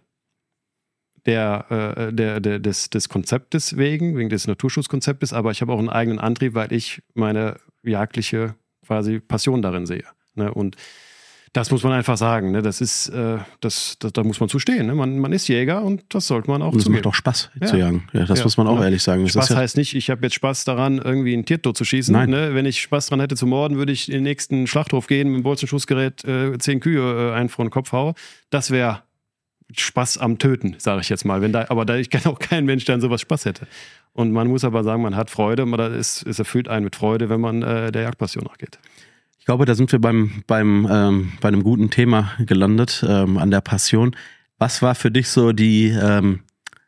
Speaker 2: Der, äh, der, der, des, des Konzeptes wegen, wegen des Naturschutzkonzeptes, aber ich habe auch einen eigenen Antrieb, weil ich meine jagdliche quasi Passion darin sehe. Ne? Und das muss man einfach sagen. Ne? Das ist, äh, das, das, da muss man zustehen. Ne? Man, man ist Jäger und das sollte man auch
Speaker 3: und das
Speaker 2: zugeben.
Speaker 3: macht auch Spaß ja. zu jagen. Ja, das ja. muss man auch ja. ehrlich sagen. Das
Speaker 2: Spaß
Speaker 3: ist ja
Speaker 2: heißt nicht, ich habe jetzt Spaß daran, irgendwie einen Tier tot zu schießen.
Speaker 3: Nein.
Speaker 2: Ne? Wenn ich Spaß daran hätte zu morden, würde ich in den nächsten Schlachthof gehen, mit dem Bolzenschussgerät äh, zehn Kühe äh, einen vor den Kopf haue. Das wäre Spaß am Töten, sage ich jetzt mal. Wenn da, aber da, ich kenne auch keinen Mensch, der an sowas Spaß hätte. Und man muss aber sagen, man hat Freude, man, es, es erfüllt einen mit Freude, wenn man äh, der Jagdpassion nachgeht.
Speaker 3: Ich glaube, da sind wir beim, beim, ähm, bei einem guten Thema gelandet, ähm, an der Passion. Was war für dich so die ähm,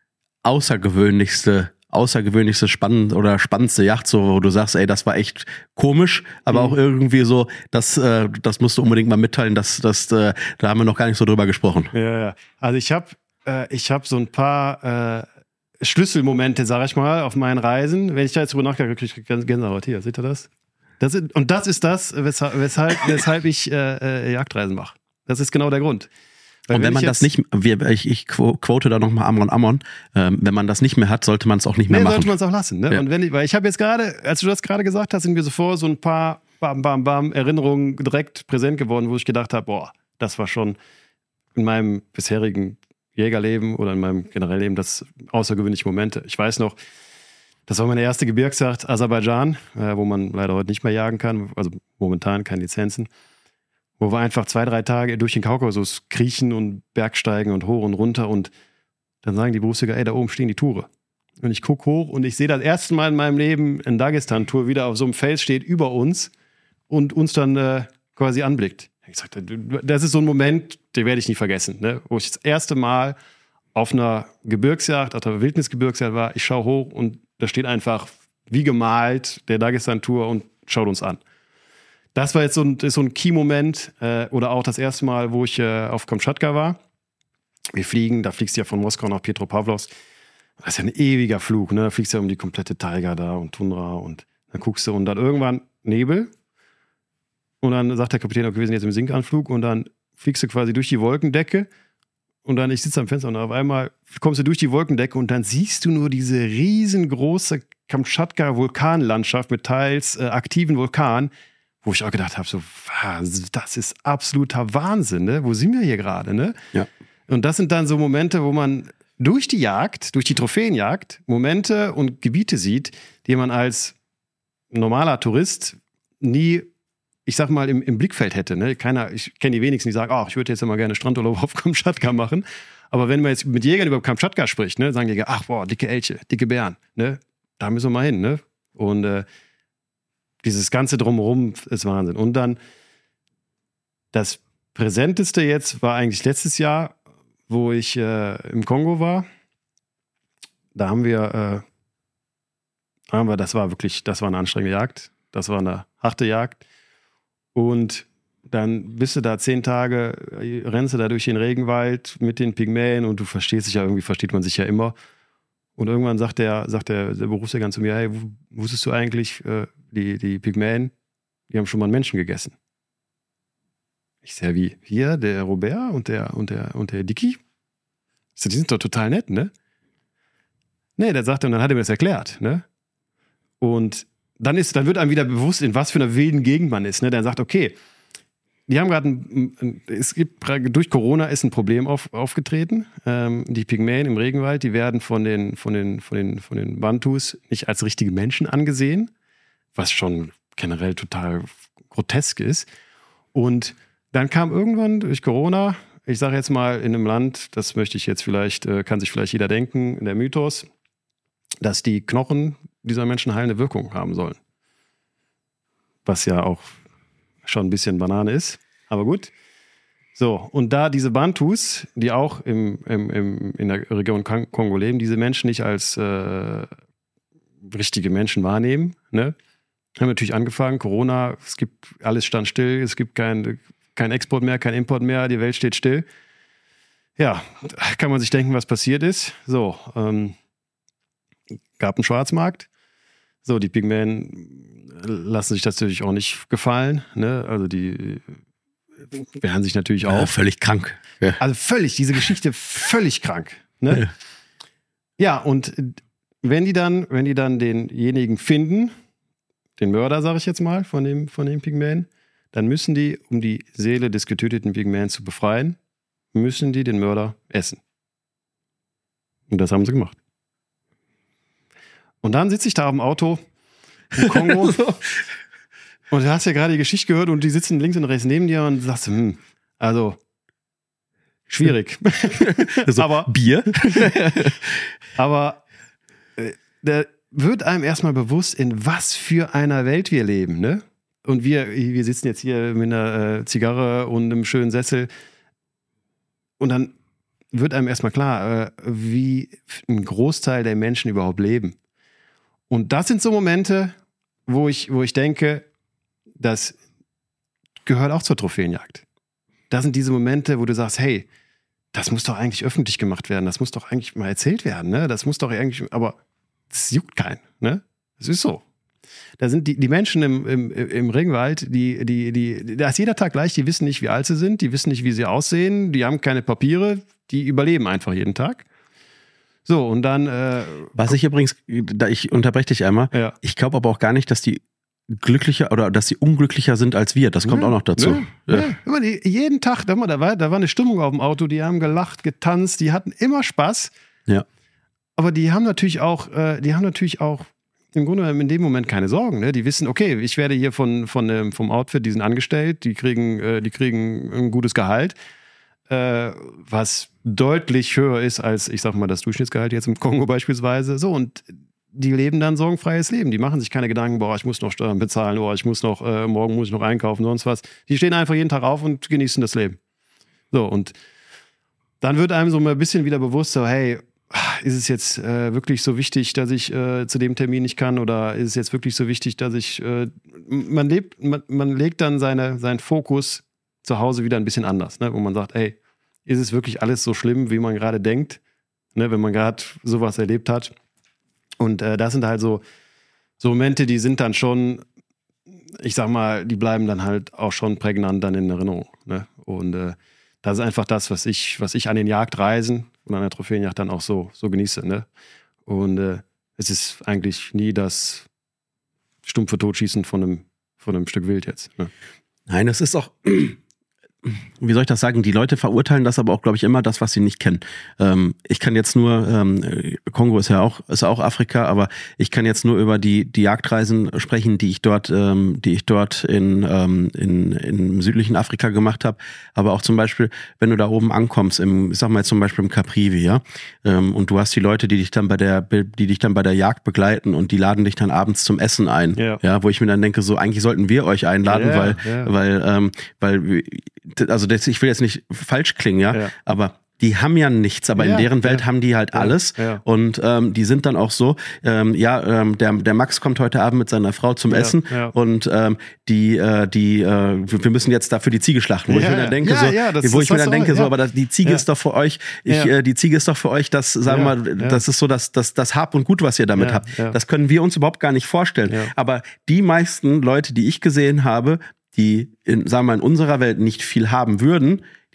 Speaker 3: außergewöhnlichste außergewöhnlichste spannend oder spannendste Jagd, so wo du sagst, ey, das war echt komisch, aber mhm. auch irgendwie so, das, äh, das musst du unbedingt mal mitteilen, dass das, äh, da haben wir noch gar nicht so drüber gesprochen.
Speaker 2: Ja, ja. Also ich habe äh, ich habe so ein paar äh, Schlüsselmomente, sag ich mal, auf meinen Reisen. Wenn ich da jetzt drüber nachdenke, kriege ich ganz Gänsehaut. Hier, seht ihr das? das ist, und das ist das, weshalb, weshalb, weshalb ich äh, äh, Jagdreisen mache. Das ist genau der Grund.
Speaker 3: Weil und wenn, wenn man das nicht, wir, ich, ich quote da nochmal Amron Amon, ähm, wenn man das nicht mehr hat, sollte man es auch nicht mehr nee, machen.
Speaker 2: sollte man es auch lassen. Ne? Ja. Und wenn ich, weil ich habe jetzt gerade, als du das gerade gesagt hast, sind mir sofort so ein paar bam, bam, bam Erinnerungen direkt präsent geworden, wo ich gedacht habe, boah, das war schon in meinem bisherigen Jägerleben oder in meinem generellen Leben das außergewöhnliche Momente. Ich weiß noch, das war meine erste Gebirgsjagd, Aserbaidschan, äh, wo man leider heute nicht mehr jagen kann, also momentan keine Lizenzen. Wo wir einfach zwei, drei Tage durch den Kaukasus kriechen und Bergsteigen und hoch und runter und dann sagen die Berufsjäger, ey, da oben stehen die Tore. Und ich gucke hoch und ich sehe das erste Mal in meinem Leben ein Dagestan-Tour wieder auf so einem Fels steht über uns und uns dann äh, quasi anblickt. Ich sagte, das ist so ein Moment, den werde ich nie vergessen, ne? Wo ich das erste Mal auf einer Gebirgsjagd, auf einer Wildnisgebirgsjagd war, ich schaue hoch und da steht einfach wie gemalt der Dagestan-Tour und schaut uns an. Das war jetzt so ein, so ein Key-Moment äh, oder auch das erste Mal, wo ich äh, auf Kamtschatka war. Wir fliegen, da fliegst du ja von Moskau nach Petropavlovsk. Das ist ja ein ewiger Flug, ne? Da fliegst du ja um die komplette Taiga da und Tundra und dann guckst du und dann irgendwann Nebel und dann sagt der Kapitän, okay, wir sind jetzt im Sinkanflug und dann fliegst du quasi durch die Wolkendecke und dann, ich sitze am Fenster und auf einmal kommst du durch die Wolkendecke und dann siehst du nur diese riesengroße Kamtschatka-Vulkanlandschaft mit teils äh, aktiven Vulkanen, wo ich auch gedacht habe, so, das ist absoluter Wahnsinn, ne? Wo sind wir hier gerade, ne?
Speaker 3: Ja.
Speaker 2: Und das sind dann so Momente, wo man durch die Jagd, durch die Trophäenjagd, Momente und Gebiete sieht, die man als normaler Tourist nie, ich sag mal, im, im Blickfeld hätte, ne? Keiner, ich kenne die wenigsten, die sagen, oh, ich würde jetzt immer gerne Strandurlaub auf Kamtschatka machen. Aber wenn man jetzt mit Jägern über Kamtschatka spricht, ne, sagen die, ach, boah, dicke Elche, dicke Bären, ne? Da müssen wir mal hin, ne? Und äh, dieses ganze Drumherum ist Wahnsinn. Und dann das Präsenteste jetzt war eigentlich letztes Jahr, wo ich äh, im Kongo war. Da haben wir, äh, haben wir, das war wirklich, das war eine anstrengende Jagd. Das war eine harte Jagd. Und dann bist du da zehn Tage, rennst du da durch den Regenwald mit den Pygmäen und du verstehst dich ja, irgendwie versteht man sich ja immer. Und irgendwann sagt der, sagt der, der Berufsjäger zu mir, hey, wusstest du eigentlich, äh, die, die Pygmäen, die haben schon mal einen Menschen gegessen. Ich sag, wie? Hier, der Robert und der, und der, und der Dicky? Ich sag, die sind doch total nett, ne? Nee, der sagte, und dann hat er mir das erklärt, ne? Und dann ist, dann wird einem wieder bewusst, in was für einer wilden Gegend man ist, ne? Der sagt, okay, die haben gerade, es gibt durch Corona ist ein Problem auf, aufgetreten. Ähm, die Pygmäen im Regenwald, die werden von den, von den, von den, von den Bantus nicht als richtige Menschen angesehen, was schon generell total grotesk ist. Und dann kam irgendwann durch Corona, ich sage jetzt mal in einem Land, das möchte ich jetzt vielleicht, kann sich vielleicht jeder denken, der Mythos, dass die Knochen dieser Menschen heilende Wirkung haben sollen. Was ja auch schon ein bisschen Banane ist, aber gut. So, und da diese Bantus, die auch im, im, im, in der Region Kongo leben, diese Menschen nicht als äh, richtige Menschen wahrnehmen, ne? Haben natürlich angefangen, Corona, es gibt, alles stand still, es gibt kein, kein Export mehr, kein Import mehr, die Welt steht still. Ja, kann man sich denken, was passiert ist. So, ähm, gab einen Schwarzmarkt. So, die Pygmäen lassen sich das natürlich auch nicht gefallen. Ne? Also die wehren sich natürlich auch.
Speaker 3: Ja, völlig krank. Ja.
Speaker 2: Also völlig, diese Geschichte völlig krank. Ne? Ja. Ja, und wenn die dann, wenn die dann denjenigen finden, den Mörder, sage ich jetzt mal, von dem, von dem Pygmäen, dann müssen die, um die Seele des getöteten Pygmäen zu befreien, müssen die den Mörder essen. Und das haben sie gemacht. Und dann sitze ich da auf dem Auto im Kongo und du hast ja gerade die Geschichte gehört und die sitzen links und rechts neben dir und sagst, hm, also schwierig.
Speaker 3: So,
Speaker 2: aber
Speaker 3: Bier?
Speaker 2: aber äh, da wird einem erstmal bewusst, in was für einer Welt wir leben, ne? Und wir, wir sitzen jetzt hier mit einer äh, Zigarre und einem schönen Sessel und dann wird einem erstmal klar, äh, wie ein Großteil der Menschen überhaupt leben. Und das sind so Momente, wo ich, wo ich denke, das gehört auch zur Trophäenjagd. Das sind diese Momente, wo du sagst, hey, das muss doch eigentlich öffentlich gemacht werden, das muss doch eigentlich mal erzählt werden, ne? Das muss doch eigentlich, aber das juckt keinen, ne? Das ist so. Da sind die, die Menschen im, im, im Regenwald, die, die, die, da ist jeder Tag gleich, die wissen nicht, wie alt sie sind, die wissen nicht, wie sie aussehen, die haben keine Papiere, die überleben einfach jeden Tag. So, und dann... Äh,
Speaker 3: Was ich übrigens, da ich unterbreche dich einmal,
Speaker 2: ja.
Speaker 3: Ich glaube aber auch gar nicht, dass die glücklicher oder dass sie unglücklicher sind als wir. Das kommt
Speaker 2: ja,
Speaker 3: auch noch dazu.
Speaker 2: Ja,
Speaker 3: ja.
Speaker 2: Ja. Die, jeden Tag, da war, da war eine Stimmung auf dem Auto, die haben gelacht, getanzt, die hatten immer Spaß.
Speaker 3: Ja.
Speaker 2: Aber die haben natürlich auch, äh, die haben natürlich auch im Grunde genommen in dem Moment keine Sorgen. Ne? Die wissen, okay, ich werde hier von, von, ähm, vom Outfit, die sind angestellt, die kriegen, äh, die kriegen ein gutes Gehalt, äh, was deutlich höher ist als, ich sag mal, das Durchschnittsgehalt jetzt im Kongo beispielsweise. So, und die leben dann sorgenfreies Leben. Die machen sich keine Gedanken, boah, ich muss noch Steuern bezahlen, boah, ich muss noch, äh, morgen muss ich noch einkaufen, sonst was. Die stehen einfach jeden Tag auf und genießen das Leben. So, und dann wird einem so mal ein bisschen wieder bewusst, so, hey, ist es jetzt äh, wirklich so wichtig, dass ich äh, zu dem Termin nicht kann, oder ist es jetzt wirklich so wichtig, dass ich, äh, man lebt, man, man legt dann seine, seinen Fokus zu Hause wieder ein bisschen anders, ne? Wo man sagt, ey, ist es wirklich alles so schlimm, wie man gerade denkt, ne? Wenn man gerade sowas erlebt hat. Und äh, das sind halt so, so Momente, die sind dann schon, ich sag mal, die bleiben dann halt auch schon prägnant dann in Erinnerung, ne? Und äh, das ist einfach das, was ich, was ich an den Jagdreisen und an der Trophäenjagd dann auch so, so genieße, ne? Und äh, es ist eigentlich nie das stumpfe Totschießen von einem, von einem Stück Wild jetzt, ne?
Speaker 3: Nein, das ist auch, wie soll ich das sagen, die Leute verurteilen das aber auch, glaube ich, immer das, was sie nicht kennen. Ähm, ich kann jetzt nur, ähm, Kongo ist ja auch, ist auch Afrika, aber ich kann jetzt nur über die, die Jagdreisen sprechen, die ich dort, ähm, die ich dort in, ähm, in, in südlichen Afrika gemacht habe. Aber auch zum Beispiel, wenn du da oben ankommst, im, ich sag mal jetzt zum Beispiel im Caprivi, ja, ähm, und du hast die Leute, die dich dann bei der, die dich dann bei der Jagd begleiten und die laden dich dann abends zum Essen ein. Ja, ja, wo ich mir dann denke, so, eigentlich sollten wir euch einladen,
Speaker 2: ja,
Speaker 3: weil,
Speaker 2: ja.
Speaker 3: weil, ähm, weil, also das, ich will jetzt nicht falsch klingen, ja, ja. aber die haben ja nichts, aber ja, in deren Welt ja. haben die halt ja, alles ja. und ähm, die sind dann auch so, ähm, ja, ähm, der, der Max kommt heute Abend mit seiner Frau zum ja, Essen ja. und ähm, die, äh, die, äh, wir müssen jetzt dafür die Ziege schlachten, wo ja, ich mir dann denke,
Speaker 2: ja,
Speaker 3: so,
Speaker 2: ja, das,
Speaker 3: wo
Speaker 2: das
Speaker 3: ich mir dann denke,
Speaker 2: auch,
Speaker 3: so,
Speaker 2: ja.
Speaker 3: aber das, die Ziege
Speaker 2: ja.
Speaker 3: ist doch für euch, ich,
Speaker 2: ja.
Speaker 3: äh, die Ziege ist doch für euch, das, sagen wir ja, mal, ja. das ist so das, das, das Hab und Gut, was ihr damit
Speaker 2: ja,
Speaker 3: habt.
Speaker 2: ja.
Speaker 3: Das können wir uns überhaupt gar nicht vorstellen.
Speaker 2: Ja.
Speaker 3: Aber die meisten Leute, die ich gesehen habe, die in, sagen wir mal, in unserer Welt nicht viel haben würden,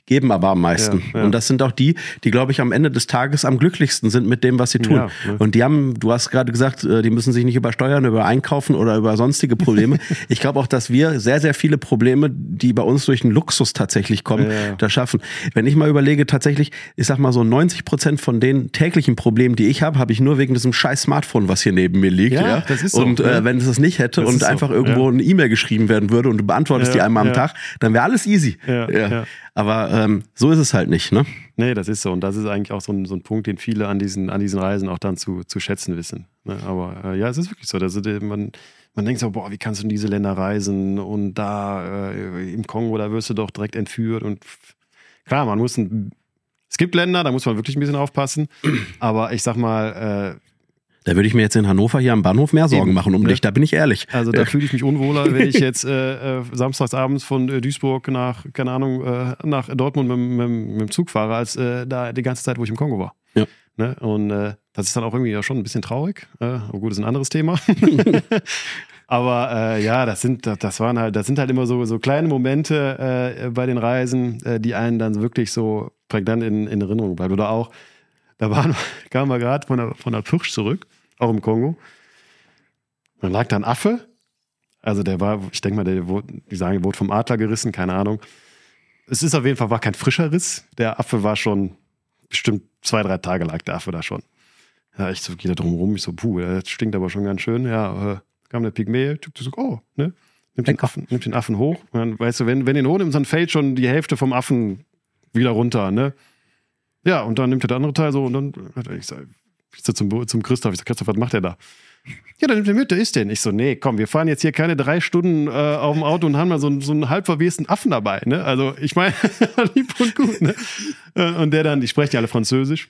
Speaker 3: geben aber am meisten.
Speaker 2: Ja, ja.
Speaker 3: Und das sind auch die, die, glaube ich, am Ende des Tages am glücklichsten sind mit dem, was sie tun.
Speaker 2: Ja, ja.
Speaker 3: Und die haben, du hast gerade gesagt, die müssen sich nicht über Steuern, über Einkaufen oder über sonstige Probleme. Ich glaube auch, dass wir sehr, sehr viele Probleme, die bei uns durch den Luxus tatsächlich kommen,
Speaker 2: ja, ja.
Speaker 3: da schaffen. Wenn ich mal überlege, tatsächlich, ich sag mal so neunzig Prozent von den täglichen Problemen, die ich habe, habe ich nur wegen diesem scheiß Smartphone, was hier neben mir liegt.
Speaker 2: Ja,
Speaker 3: Ja,
Speaker 2: das ist so.
Speaker 3: Und äh, wenn es das nicht hätte
Speaker 2: Das
Speaker 3: und
Speaker 2: ist so.
Speaker 3: einfach irgendwo
Speaker 2: Ja.
Speaker 3: eine E-Mail geschrieben werden würde und du beantwortest
Speaker 2: Ja,
Speaker 3: die einmal am
Speaker 2: ja.
Speaker 3: Tag, dann wäre alles easy.
Speaker 2: Ja, ja.
Speaker 3: Aber ähm, so ist es halt nicht, ne?
Speaker 2: Nee, das ist so. Und das ist eigentlich auch so ein, so ein Punkt, den viele an diesen, an diesen Reisen auch dann zu, zu schätzen wissen. Ne? Aber äh, ja, es ist wirklich so. Also, man, man denkt so, boah, wie kannst du in diese Länder reisen? Und da äh, im Kongo, da wirst du doch direkt entführt. Und klar, man muss ein, es gibt Länder, da muss man wirklich ein bisschen aufpassen. Aber ich sag mal, äh,
Speaker 3: Da würde ich mir jetzt in Hannover hier am Bahnhof mehr Sorgen
Speaker 2: Eben,
Speaker 3: machen um
Speaker 2: ne?
Speaker 3: dich, da bin ich ehrlich.
Speaker 2: also da fühle ich mich unwohler, wenn ich jetzt äh, äh, samstagsabends von äh, Duisburg nach, keine Ahnung, äh, nach Dortmund mit, mit, mit dem Zug fahre, als äh, da die ganze Zeit, wo ich im Kongo war.
Speaker 3: Ja.
Speaker 2: Ne? Und äh, das ist dann auch irgendwie ja schon ein bisschen traurig. Äh, aber gut, das ist ein anderes Thema. Aber äh, ja, das sind, das waren halt, das sind halt immer so, so kleine Momente äh, bei den Reisen, äh, die einen dann wirklich so prägnant in, in Erinnerung bleiben. Oder auch, da waren, kamen wir gerade von der, von der Pirsch zurück, auch im Kongo. Dann lag da ein Affe. Also der war, ich denke mal, der wurde, die sagen, der wurde vom Adler gerissen, keine Ahnung. Es ist auf jeden Fall, war kein frischer Riss. Der Affe war schon, bestimmt zwei, drei Tage lag der Affe da schon. Ja, ich so, gehe da drum rum, ich so, puh, das stinkt aber schon ganz schön. Ja, äh, kam der Pygmäe, so, oh, ne? Nimmt den, Affen, nimmt den Affen hoch. Und dann, weißt du, wenn, wenn den hochnimmst, dann fällt schon die Hälfte vom Affen wieder runter, ne? Ja, und dann nimmt er der andere Teil so und dann, ich so, ich so zum, zum Christoph, ich so, Christoph, was macht der da? Ja, dann nimmt er mit, der ist den. Ich so, nee, komm, wir fahren jetzt hier keine drei Stunden äh, auf dem Auto und haben mal so, so einen halb verwesten Affen dabei, ne? Also, ich meine, lieb und gut, ne? Und der dann, die sprechen ja alle Französisch.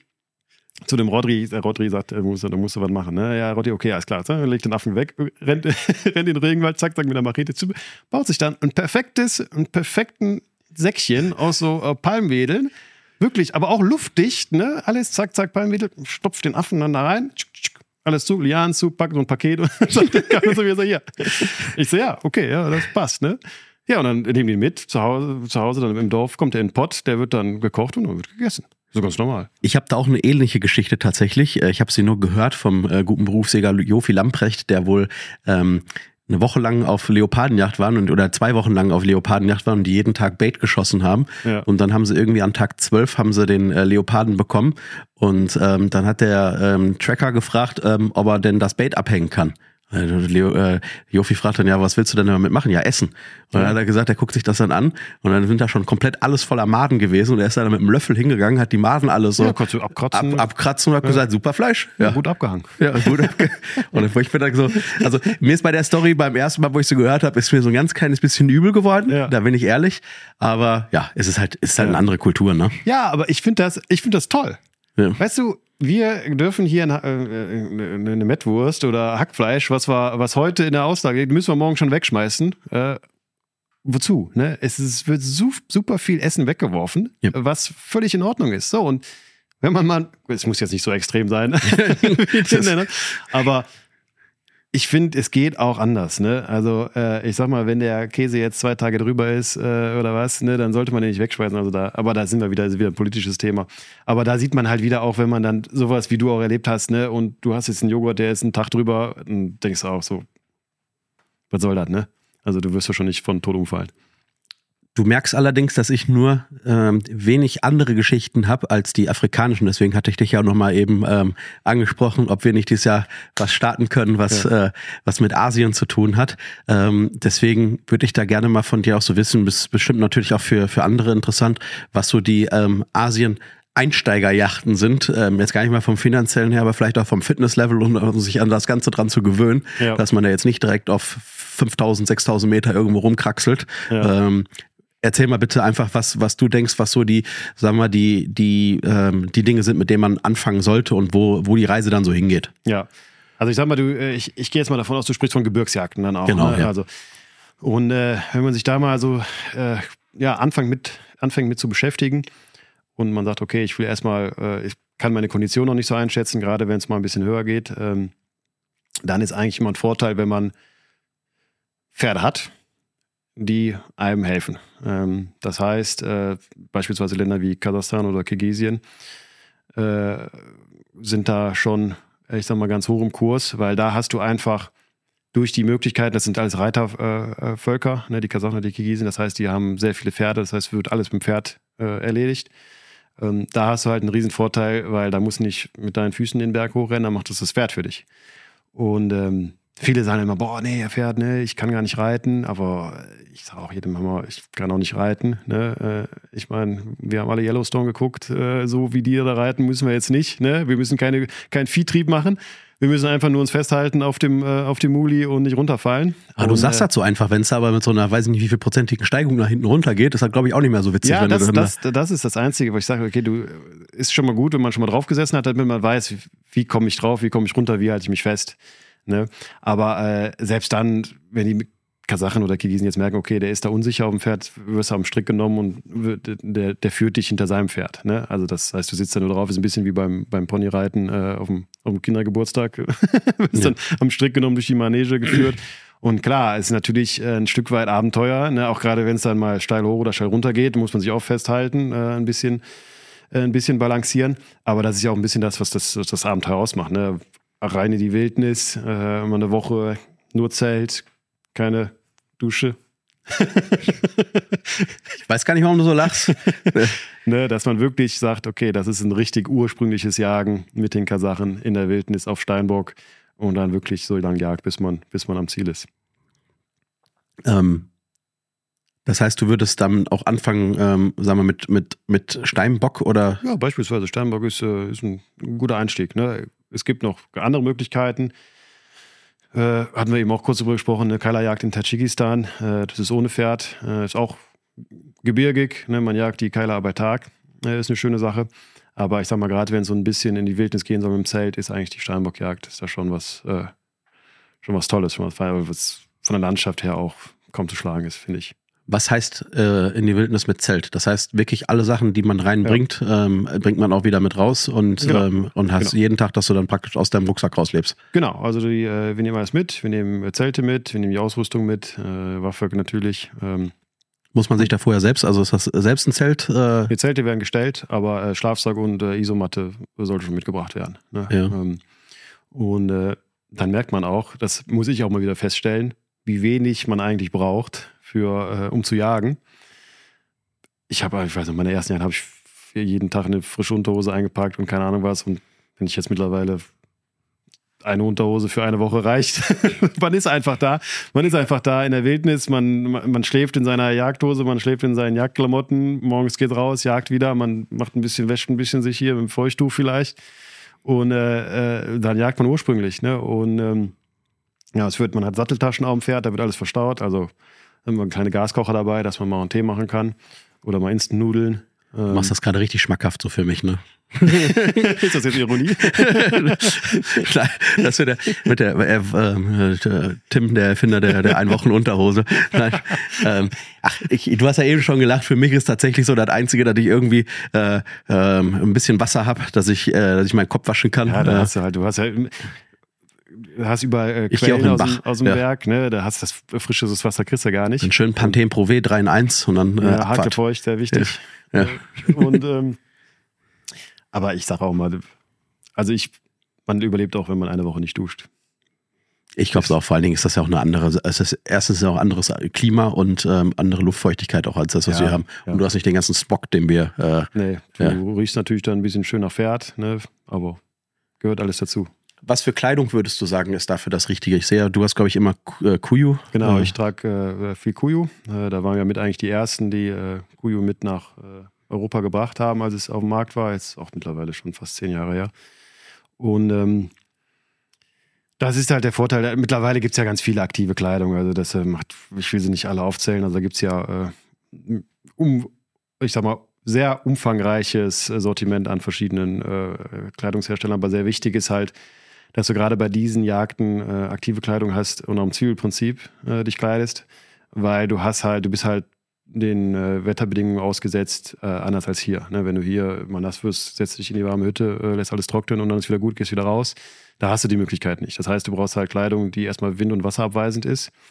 Speaker 2: Zu dem Rodri, der Rodri sagt, da musst, da musst du was machen, ne? Ja, Rodri, okay, alles klar. So, legt den Affen weg, rennt, rennt in den Regenwald, zack, zack, mit der Machete zu, baut sich dann ein perfektes, ein perfekten Säckchen aus so äh, Palmwedeln. Wirklich, aber auch luftdicht, ne? Alles, zack, zack, Palmwedel, stopft den Affen dann da rein, alles zu, Lianen zu, packt so ein Paket und sagt, so wie so, hier. Ich so, ja, okay, ja, das passt, ne? Ja, und dann nehmen die mit, zu Hause, zu Hause dann im Dorf kommt der in den Pott, der wird dann gekocht und dann wird gegessen. So ganz normal.
Speaker 3: Ich habe da auch eine ähnliche Geschichte tatsächlich. Ich habe sie nur gehört vom äh, guten Berufsjäger Jofi Lamprecht, der wohl ähm, eine Woche lang auf Leopardenjagd waren und oder zwei Wochen lang auf Leopardenjagd waren und die jeden Tag Bait geschossen haben. Ja. Und dann haben sie irgendwie an Tag zwölf haben sie den äh, Leoparden bekommen und ähm, dann hat der ähm, Tracker gefragt, ähm, ob er denn das Bait abhängen kann. Leo, äh, Jofi fragt dann, ja, was willst du denn damit machen? Ja, essen. Und dann ja. hat er gesagt, er guckt sich das dann an und dann sind da schon komplett alles voller Maden gewesen und er ist dann mit einem Löffel hingegangen, hat die Maden alle so
Speaker 2: ja, kannst du abkratzen.
Speaker 3: Ab, abkratzen und hat ja. gesagt, super Fleisch.
Speaker 2: Ja. Ja, gut abgehangen.
Speaker 3: Ja, gut abgehangen. Und ich bin dann so, also mir ist bei der Story beim ersten Mal, wo ich sie gehört habe, ist mir so ein ganz kleines bisschen übel geworden, ja. da bin ich ehrlich, aber ja, es ist halt, es ist halt ja. eine andere Kultur, ne?
Speaker 2: Ja, aber ich finde das, ich finde das toll. Ja. Weißt du, wir dürfen hier eine, äh, eine Mettwurst oder Hackfleisch, was wir, was heute in der Auslage liegt, müssen wir morgen schon wegschmeißen. Äh, wozu? Ne? Es ist, wird su- super viel Essen weggeworfen, ja. was völlig in Ordnung ist. So, und wenn man mal, es muss jetzt nicht so extrem sein, aber ich finde, es geht auch anders, ne? Also, äh, ich sag mal, wenn der Käse jetzt zwei Tage drüber ist, äh, oder was, ne, dann sollte man den nicht wegschmeißen. Also da, aber da sind wir wieder, ist wieder ein politisches Thema. Aber da sieht man halt wieder auch, wenn man dann sowas, wie du auch erlebt hast, ne, und du hast jetzt einen Joghurt, der ist einen Tag drüber, dann denkst du auch so, was soll das, ne? Also du wirst ja schon nicht von Tod umfallen.
Speaker 3: Du merkst allerdings, dass ich nur ähm, wenig andere Geschichten habe als die afrikanischen. Deswegen hatte ich dich ja auch nochmal eben ähm, angesprochen, ob wir nicht dieses Jahr was starten können, was ja. äh, was mit Asien zu tun hat. Ähm, deswegen würde ich da gerne mal von dir auch so wissen, ist bestimmt natürlich auch für für andere interessant, was so die ähm, Asien Einsteigerjachten sind, ähm, jetzt gar nicht mal vom finanziellen her, aber vielleicht auch vom Fitnesslevel und um sich an das Ganze dran zu gewöhnen, ja. dass man da jetzt nicht direkt auf fünftausend, sechstausend Meter irgendwo rumkraxelt. Ja. Ähm, Erzähl mal bitte einfach, was was du denkst, was so die, sagen wir, die die ähm, die Dinge sind, mit denen man anfangen sollte und wo wo die Reise dann so hingeht.
Speaker 2: Ja, also ich sag mal, du, ich, ich gehe jetzt mal davon aus, du sprichst von Gebirgsjagden dann auch.
Speaker 3: Genau.
Speaker 2: Ne?
Speaker 3: Ja.
Speaker 2: Also und äh, wenn man sich da mal so äh, ja anfängt mit anfängt mit zu beschäftigen und man sagt, okay, ich will erstmal, äh, ich kann meine Kondition noch nicht so einschätzen, gerade wenn es mal ein bisschen höher geht, ähm, dann ist eigentlich immer ein Vorteil, wenn man Pferde hat. die einem helfen. Ähm, das heißt, äh, beispielsweise Länder wie Kasachstan oder Kirgisien äh, sind da schon, ich sag mal, ganz hoch im Kurs, weil da hast du einfach durch die Möglichkeiten, das sind alles Reitervölker, äh, ne, die Kasachen und die Kirgisien, das heißt, die haben sehr viele Pferde, das heißt, wird alles mit dem Pferd äh, erledigt. Ähm, da hast du halt einen riesen Vorteil, weil da musst du nicht mit deinen Füßen den Berg hochrennen, dann macht das das Pferd für dich. Und ähm, viele sagen immer, boah, nee, Pferd, ne, ich kann gar nicht reiten, aber ich sage auch jedem immer, ich kann auch nicht reiten. Ne? Äh, ich meine, wir haben alle Yellowstone geguckt, äh, so wie die da reiten, müssen wir jetzt nicht. Ne? Wir müssen keine, keinen Viehtrieb machen. Wir müssen einfach nur uns festhalten auf dem, äh, auf dem Muli und nicht runterfallen.
Speaker 3: Aber du
Speaker 2: und,
Speaker 3: sagst
Speaker 2: äh,
Speaker 3: das so einfach, wenn es aber mit so einer, weiß ich nicht, wie viel prozentigen Steigung nach hinten runter geht, ist das, glaube ich, auch nicht mehr so witzig.
Speaker 2: Ja,
Speaker 3: wenn
Speaker 2: das,
Speaker 3: du dann
Speaker 2: das, das ist das Einzige, wo ich sage, okay, du ist schon mal gut, wenn man schon mal drauf gesessen hat, damit man weiß, wie, wie komme ich drauf, wie komme ich runter, wie halte ich mich fest. Ne? Aber äh, selbst dann, wenn die Kasachen oder Kirgisen jetzt merken, okay, der ist da unsicher auf dem Pferd, wirst du am Strick genommen und wird, der, der führt dich hinter seinem Pferd. Ne? Also das heißt, du sitzt da nur drauf, ist ein bisschen wie beim, beim Ponyreiten äh, auf, dem, auf dem Kindergeburtstag. Wirst ja. dann am Strick genommen, durch die Manege geführt. Und klar, es ist natürlich äh, ein Stück weit Abenteuer, ne? Auch gerade wenn es dann mal steil hoch oder steil runter geht, muss man sich auch festhalten, äh, ein bisschen, äh, ein bisschen balancieren. Aber das ist ja auch ein bisschen das, was das, was das Abenteuer ausmacht. Ne? Rein in die Wildnis, äh, immer eine Woche nur Zelt, keine Dusche.
Speaker 3: Ich weiß gar nicht, warum du so lachst.
Speaker 2: Ne, dass man wirklich sagt, okay, das ist ein richtig ursprüngliches Jagen mit den Kasachen in der Wildnis auf Steinbock und dann wirklich so lange jagt, bis man, bis man am Ziel ist.
Speaker 3: Ähm, das heißt, du würdest dann auch anfangen, ähm, sagen wir, mit, mit, mit Steinbock oder?
Speaker 2: Ja, beispielsweise Steinbock ist, äh, ist ein guter Einstieg. Ne? Es gibt noch andere Möglichkeiten. Äh, hatten wir eben auch kurz darüber gesprochen, eine Keilerjagd in Tadschikistan. Äh, das ist ohne Pferd, äh, ist auch gebirgig. Ne? Man jagt die Keiler bei Tag. Äh, ist eine schöne Sache. Aber ich sag mal, gerade wenn es so ein bisschen in die Wildnis gehen soll mit dem Zelt, ist eigentlich die Steinbockjagd, ist da schon was, äh, schon was Tolles, schon was, was von der Landschaft her auch kaum zu schlagen ist, finde ich.
Speaker 3: Was heißt äh, in die Wildnis mit Zelt? Das heißt, wirklich alle Sachen, die man reinbringt, ja. ähm, bringt man auch wieder mit raus und, genau. ähm, und hast genau. jeden Tag, dass du dann praktisch aus deinem Rucksack rauslebst.
Speaker 2: Genau, also die, äh, wir nehmen alles mit, wir nehmen Zelte mit, wir nehmen die Ausrüstung mit, äh, Waffe natürlich. Ähm,
Speaker 3: Muss man sich da vorher selbst, also ist das selbst ein Zelt? Äh
Speaker 2: die Zelte werden gestellt, aber äh, Schlafsack und äh, Isomatte sollte schon mitgebracht werden. Ne?
Speaker 3: Ja.
Speaker 2: Ähm, und äh, dann merkt man auch, das muss ich auch mal wieder feststellen, wie wenig man eigentlich braucht, für, äh, um zu jagen. Ich habe, ich weiß nicht, meine ersten Jahre habe ich jeden Tag eine frische Unterhose eingepackt und keine Ahnung was. Und wenn ich jetzt mittlerweile eine Unterhose für eine Woche reicht, man ist einfach da. Man ist einfach da in der Wildnis. Man, man, man schläft in seiner Jagdhose, man schläft in seinen Jagdklamotten. Morgens geht raus, jagt wieder. Man macht ein bisschen, wäscht ein bisschen sich hier mit dem Feuchttuch vielleicht. Und äh, äh, dann jagt man ursprünglich. Ne? Und ähm, ja, es wird, man hat Satteltaschen auf dem Pferd, da wird alles verstaut. Also haben wir einen kleinen Gaskocher dabei, dass man mal einen Tee machen kann. Oder mal Instant-Nudeln.
Speaker 3: Du machst das gerade richtig schmackhaft so für mich, ne?
Speaker 2: Ist das jetzt Ironie?
Speaker 3: Nein, das wird der, mit der, äh, äh, Tim, der Erfinder der, der Einwochen-Unterhose. Nein, ähm, ach, ich, du hast ja eben schon gelacht, für mich ist tatsächlich so das Einzige, dass ich irgendwie äh, ähm, ein bisschen Wasser habe, dass ich, äh, dass ich meinen Kopf waschen kann.
Speaker 2: Ja, da
Speaker 3: äh,
Speaker 2: hast du halt, du hast ja... Du hast überall äh,
Speaker 3: ich
Speaker 2: Quellen
Speaker 3: auch
Speaker 2: aus,
Speaker 3: Bach.
Speaker 2: dem, aus dem
Speaker 3: Ja.
Speaker 2: Berg, ne? Da hast das frische Wasser kriegst du gar nicht.
Speaker 3: einen schönen Pantene Pro V drei in eins und dann äh,
Speaker 2: Ja, hart
Speaker 3: Abfahrt.
Speaker 2: gefeucht, sehr wichtig.
Speaker 3: Ja.
Speaker 2: Und ähm, aber ich sage auch mal, also ich, man überlebt auch, wenn man eine Woche nicht duscht.
Speaker 3: Ich glaube es auch, vor allen Dingen ist das ja auch eine andere, es ist erstens ja auch anderes Klima und ähm, andere Luftfeuchtigkeit auch als das, was
Speaker 2: Ja,
Speaker 3: wir haben.
Speaker 2: ja.
Speaker 3: Und du hast nicht den ganzen Smog, den wir. Äh,
Speaker 2: Nee, du
Speaker 3: Ja.
Speaker 2: riechst natürlich dann ein bisschen schön nach Pferd, ne? Aber gehört alles dazu.
Speaker 3: was für Kleidung würdest du sagen, ist dafür das Richtige? Ich sehe, du hast, glaube ich, immer äh, Kuyu.
Speaker 2: Genau,
Speaker 3: äh,
Speaker 2: ich trage äh, viel Kuyu. Äh, da waren wir mit eigentlich die Ersten, die äh, Kuyu mit nach äh, Europa gebracht haben, als es auf dem Markt war. Jetzt auch mittlerweile schon fast zehn Jahre her. Und ähm, das ist halt der Vorteil. Mittlerweile gibt es ja ganz viele aktive Kleidung. Also das äh, macht, ich will sie nicht alle aufzählen. Also da gibt es ja, äh, um, ich sag mal, sehr umfangreiches Sortiment an verschiedenen äh, Kleidungsherstellern. Aber sehr wichtig ist halt, dass du gerade bei diesen Jagden äh, aktive Kleidung hast und am Zwiebelprinzip äh, dich kleidest, weil du hast halt, du bist halt den äh, Wetterbedingungen ausgesetzt, äh, anders als hier. Ne? Wenn du hier mal nass wirst, setzt dich in die warme Hütte, äh, lässt alles trocknen und dann ist wieder gut, gehst wieder raus. Da hast du die Möglichkeit nicht. Das heißt, du brauchst halt Kleidung, die erstmal wind- und wasserabweisend ist,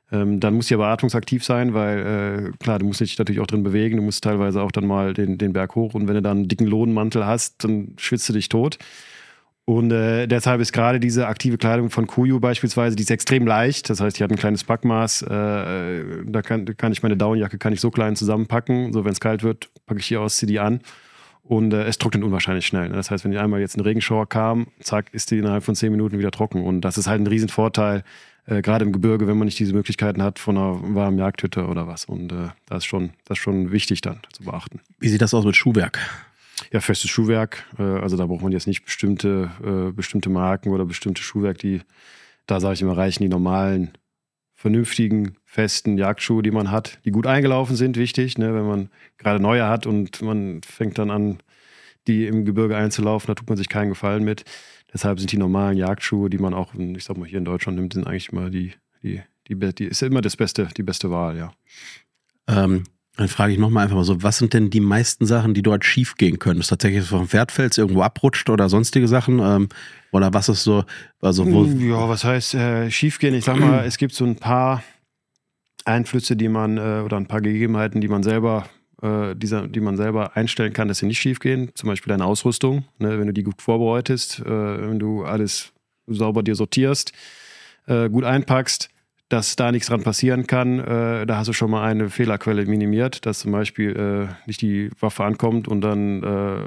Speaker 2: Ähm, dann muss die aber atmungsaktiv sein, weil äh, klar, du musst dich natürlich auch drin bewegen, du musst teilweise auch dann mal den, den Berg hoch und wenn du dann einen dicken Lodenmantel hast, dann schwitzt du dich tot. Und äh, deshalb ist gerade diese aktive Kleidung von KUIU beispielsweise, die ist extrem leicht, das heißt, die hat ein kleines Packmaß, äh, da kann, kann ich meine Daunenjacke kann ich so klein zusammenpacken, so wenn es kalt wird, packe ich die aus, ziehe die an. Und äh, es trocknet unwahrscheinlich schnell. Ne? Das heißt, wenn die einmal jetzt eine Regenschauer kam, zack, ist die innerhalb von zehn Minuten wieder trocken. Und das ist halt ein Riesenvorteil, äh, gerade im Gebirge, wenn man nicht diese Möglichkeiten hat von einer warmen Jagdhütte oder was. Und äh, das ist schon, das ist schon wichtig dann zu beachten.
Speaker 3: Wie sieht das aus mit Schuhwerk?
Speaker 2: Ja, festes Schuhwerk. Äh, also da braucht man jetzt nicht bestimmte, äh, bestimmte Marken oder bestimmte Schuhwerk, die, da sage ich immer, reichen die normalen, vernünftigen, festen Jagdschuhe, die man hat, die gut eingelaufen sind, wichtig, ne? Wenn man gerade neue hat und man fängt dann an, die im Gebirge einzulaufen, da tut man sich keinen Gefallen mit. Deshalb sind die normalen Jagdschuhe, die man auch, ich sag mal, hier in Deutschland nimmt, sind eigentlich immer die, die, die, die ist immer das Beste, die beste Wahl, ja.
Speaker 3: Ähm, dann frage ich nochmal einfach mal so, was sind denn die meisten Sachen, die dort schief gehen können? Ist tatsächlich vom Pferd fällt, irgendwo abrutscht oder sonstige Sachen? Ähm, oder was ist so, also wo...
Speaker 2: Ja, was heißt äh, schief gehen? Ich sag mal, es gibt so ein paar Einflüsse, die man, äh, oder ein paar Gegebenheiten, die man selber, äh, dieser, die man selber einstellen kann, dass sie nicht schief gehen. Zum Beispiel deine Ausrüstung, ne? Wenn du die gut vorbereitest, äh, wenn du alles sauber dir sortierst, äh, gut einpackst, dass da nichts dran passieren kann, äh, da hast du schon mal eine Fehlerquelle minimiert, dass zum Beispiel äh, nicht die Waffe ankommt und dann äh,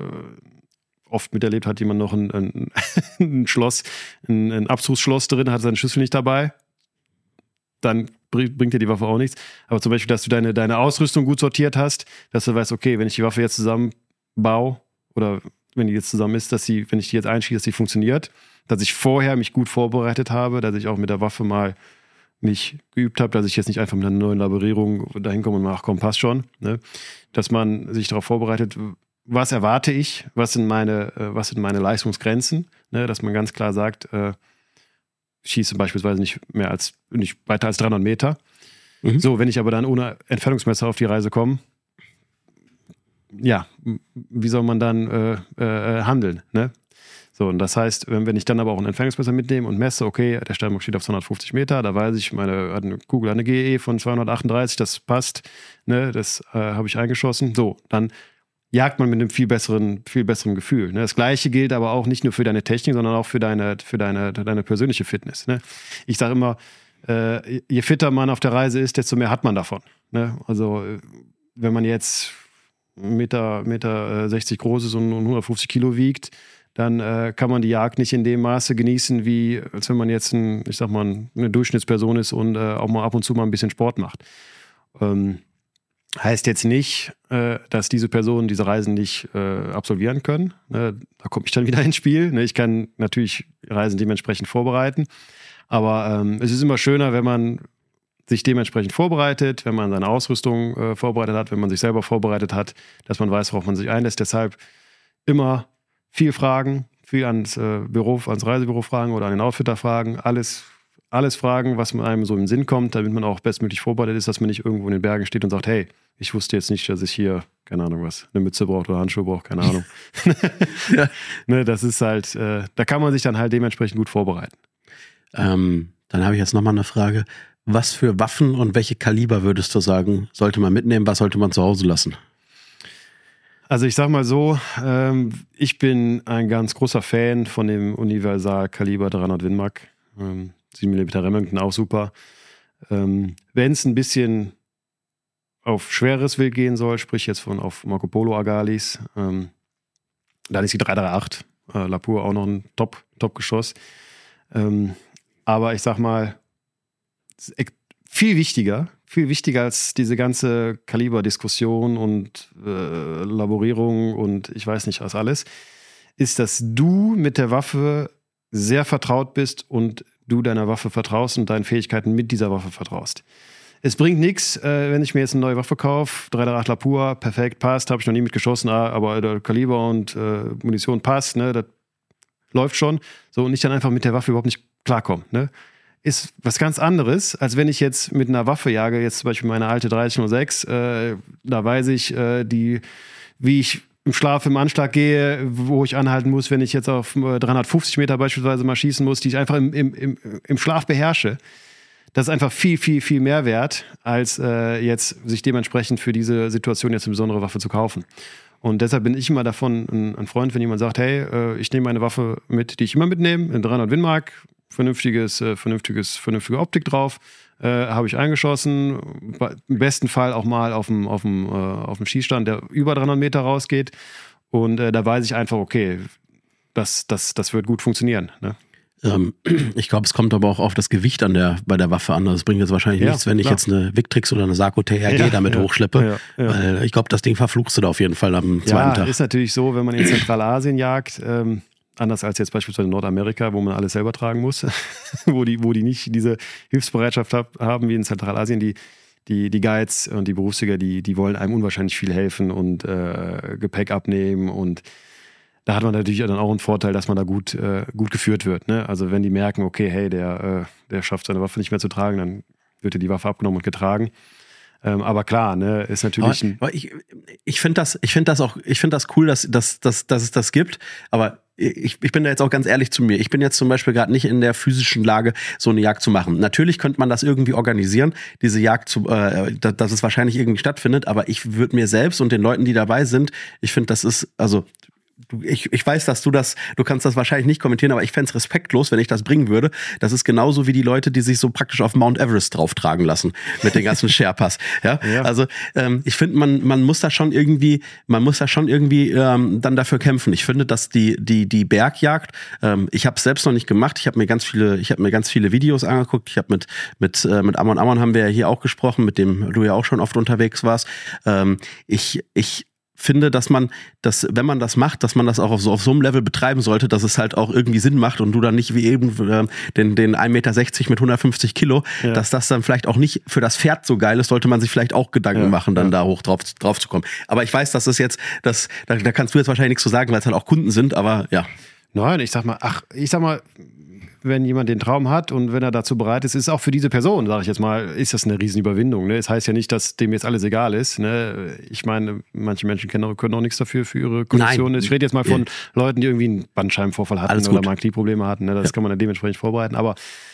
Speaker 2: oft miterlebt hat jemand noch ein, ein, ein Schloss, ein, ein Abzugsschloss drin, hat seinen Schlüssel nicht dabei, dann bringt dir die Waffe auch nichts. Aber zum Beispiel, dass du deine, deine Ausrüstung gut sortiert hast, dass du weißt, okay, wenn ich die Waffe jetzt zusammenbaue oder wenn die jetzt zusammen ist, dass sie, wenn ich die jetzt einschieße, dass sie funktioniert, dass ich vorher mich gut vorbereitet habe, dass ich auch mit der Waffe mal mich geübt habe, dass ich jetzt nicht einfach mit einer neuen Laborierung dahin komme und mache, komm, passt schon. Ne? Dass man sich darauf vorbereitet, was erwarte ich, was sind meine, was sind meine Leistungsgrenzen, ne? Dass man ganz klar sagt, äh, ich schieße beispielsweise nicht mehr als, nicht weiter als dreihundert Meter. Mhm. So, wenn ich aber dann ohne Entfernungsmesser auf die Reise komme, ja, wie soll man dann äh, äh, handeln, ne? So, und das heißt, wenn ich dann aber auch ein Entfernungsmesser mitnehme und messe, okay, der Steinbock steht auf zweihundertfünfzig Meter, da weiß ich, meine hat eine Kugel hat eine G E von zweihundertachtunddreißig, das passt, ne, das äh, habe ich eingeschossen. So, dann jagt man mit einem viel besseren, viel besseren Gefühl. Ne? Das Gleiche gilt aber auch nicht nur für deine Technik, sondern auch für deine, für deine, deine persönliche Fitness. Ne? Ich sage immer, äh, je fitter man auf der Reise ist, desto mehr hat man davon. Ne? Also, wenn man jetzt Meter, Meter sechzig groß ist und hundertfünfzig Kilo wiegt, dann äh, kann man die Jagd nicht in dem Maße genießen, wie als wenn man jetzt ein, ich sag mal, eine Durchschnittsperson ist und äh, auch mal ab und zu mal ein bisschen Sport macht. Ähm, heißt jetzt nicht, äh, dass diese Personen diese Reisen nicht äh, absolvieren können. Äh, da komme ich dann wieder ins Spiel. Ne? Ich kann natürlich Reisen dementsprechend vorbereiten, aber ähm, es ist immer schöner, wenn man sich dementsprechend vorbereitet, wenn man seine Ausrüstung äh, vorbereitet hat, wenn man sich selber vorbereitet hat, dass man weiß, worauf man sich einlässt. Deshalb immer viel fragen, viel ans äh, Büro, ans Reisebüro fragen oder an den Outfitter fragen, alles, alles fragen, was einem so im Sinn kommt, damit man auch bestmöglich vorbereitet ist, dass man nicht irgendwo in den Bergen steht und sagt, hey, ich wusste jetzt nicht, dass ich hier, keine Ahnung was, eine Mütze braucht oder Handschuhe braucht, keine Ahnung. Ja. Ne, das ist halt, äh, da kann man sich dann halt dementsprechend gut vorbereiten.
Speaker 3: Ähm, dann habe ich jetzt nochmal eine Frage. Was für Waffen und welche Kaliber würdest du sagen, sollte man mitnehmen, was sollte man zu Hause lassen?
Speaker 2: Also ich sag mal so, ähm, ich bin ein ganz großer Fan von dem Universal-Kaliber dreihundert Win Mag. Ähm, sieben Millimeter Remington auch super. Ähm, wenn es ein bisschen auf schweres Wild gehen soll, sprich jetzt von auf Marco Polo Agalis, ähm, dann ist die drei drei acht. Äh, Lapur auch noch ein Top, Top-Geschoss. Ähm, aber ich sag mal, viel wichtiger, viel wichtiger als diese ganze Kaliberdiskussion und äh, Laborierung und ich weiß nicht was alles, ist, dass du mit der Waffe sehr vertraut bist und du deiner Waffe vertraust und deinen Fähigkeiten mit dieser Waffe vertraust. Es bringt nichts, äh, wenn ich mir jetzt eine neue Waffe kaufe, drei drei acht Lapua, perfekt, passt, habe ich noch nie mitgeschossen, aber der Kaliber und äh, Munition passt, ne, das läuft schon. So, und ich dann einfach mit der Waffe überhaupt nicht klarkomme, ne. Ist was ganz anderes, als wenn ich jetzt mit einer Waffe jage, jetzt zum Beispiel meine alte dreißig null sechs, äh, da weiß ich, äh, die, wie ich im Schlaf im Anschlag gehe, wo ich anhalten muss, wenn ich jetzt auf dreihundertfünfzig Meter beispielsweise mal schießen muss, die ich einfach im, im, im, im Schlaf beherrsche. das ist einfach viel, viel, viel mehr wert, als äh, jetzt sich dementsprechend für diese Situation jetzt eine besondere Waffe zu kaufen. Und deshalb bin ich immer davon ein, ein Freund, wenn jemand sagt, hey, äh, ich nehme eine Waffe mit, die ich immer mitnehme, in dreihundert Win-Mark, vernünftiges, äh, vernünftiges, vernünftige Optik drauf, äh, habe ich eingeschossen, im besten Fall auch mal auf dem, auf dem, äh, auf dem Schießstand, der über dreihundert Meter rausgeht. Und äh, da weiß ich einfach, okay, das, das, das wird gut funktionieren, ne?
Speaker 3: Ähm, ich glaube, es kommt aber auch auf das Gewicht an der, bei der Waffe an. Das bringt jetzt wahrscheinlich
Speaker 2: Ja,
Speaker 3: nichts, wenn ich
Speaker 2: klar.
Speaker 3: jetzt eine Victrix oder eine Sarko T R G
Speaker 2: Ja,
Speaker 3: damit
Speaker 2: ja,
Speaker 3: hochschleppe.
Speaker 2: ja, ja.
Speaker 3: Weil ich glaube, das Ding verfluchst du da auf jeden Fall am zweiten
Speaker 2: Ja,
Speaker 3: Tag.
Speaker 2: ist natürlich so, wenn man in Zentralasien jagt, ähm, anders als jetzt beispielsweise in Nordamerika, wo man alles selber tragen muss, wo, die, wo die nicht diese Hilfsbereitschaft hab, haben wie in Zentralasien, die, die, die Guides und die Berufsjäger, die, die wollen einem unwahrscheinlich viel helfen und äh, Gepäck abnehmen, und da hat man natürlich dann auch einen Vorteil, dass man da gut, äh, gut geführt wird, ne? Also wenn die merken, okay, hey, der, äh, der schafft seine Waffe nicht mehr zu tragen, dann wird dir die Waffe abgenommen und getragen. Ähm, aber klar, ne, ist natürlich
Speaker 3: Aber,
Speaker 2: ein...
Speaker 3: aber ich ich finde das, ich finde das auch, ich finde das cool, dass, dass, dass, dass es das gibt. Aber ich, ich bin da jetzt auch ganz ehrlich zu mir. Ich bin jetzt zum Beispiel gerade nicht in der physischen Lage, so eine Jagd zu machen. Natürlich könnte man das irgendwie organisieren, diese Jagd zu, äh, dass, dass es wahrscheinlich irgendwie stattfindet. Aber ich würde mir selbst und den Leuten, die dabei sind, ich finde, das ist, also Du, ich, ich weiß, dass du das, du kannst das wahrscheinlich nicht kommentieren, aber ich fänd's respektlos, wenn ich das bringen würde. Das ist genauso wie die Leute, die sich so praktisch auf Mount Everest drauftragen lassen mit den ganzen Sherpas. Ja?
Speaker 2: Ja.
Speaker 3: Also ähm, ich finde, man man muss da schon irgendwie, man muss da schon irgendwie ähm, dann dafür kämpfen. Ich finde, dass die die die Bergjagd, ähm, ich habe es selbst noch nicht gemacht. Ich habe mir ganz viele, ich habe mir ganz viele Videos angeguckt. Ich habe mit mit äh, mit Amon Amon haben wir ja hier auch gesprochen, mit dem du ja auch schon oft unterwegs warst. Ähm, ich ich finde, dass man, dass, wenn man das macht, dass man das auch auf so, auf so einem Level betreiben sollte, dass es halt auch irgendwie Sinn macht und du dann nicht wie eben äh, den, den ein Meter sechzig mit hundertfünfzig Kilo,
Speaker 2: Ja.
Speaker 3: dass das dann vielleicht auch nicht für das Pferd so geil ist, sollte man sich vielleicht auch Gedanken
Speaker 2: Ja,
Speaker 3: machen, dann
Speaker 2: ja.
Speaker 3: da hoch drauf, drauf zu kommen. Aber ich weiß, dass das jetzt, das, da, da kannst du jetzt wahrscheinlich nichts zu sagen, weil es halt auch Kunden sind, aber ja.
Speaker 2: Nein, ich sag mal, ach, ich sag mal, wenn jemand den Traum hat und wenn er dazu bereit ist, ist auch für diese Person, sage ich jetzt mal, ist das eine Riesenüberwindung. Ne? Es heißt ja nicht, dass dem jetzt alles egal ist. Ne? Ich meine, manche Menschen können auch, können auch nichts dafür für ihre Konditionen.
Speaker 3: Nein.
Speaker 2: Ich rede jetzt mal von Leuten, die irgendwie einen Bandscheibenvorfall hatten
Speaker 3: Alles
Speaker 2: oder
Speaker 3: gut.
Speaker 2: mal Knieprobleme hatten. Ne? Das
Speaker 3: Ja.
Speaker 2: kann man dann dementsprechend vorbereiten. Aber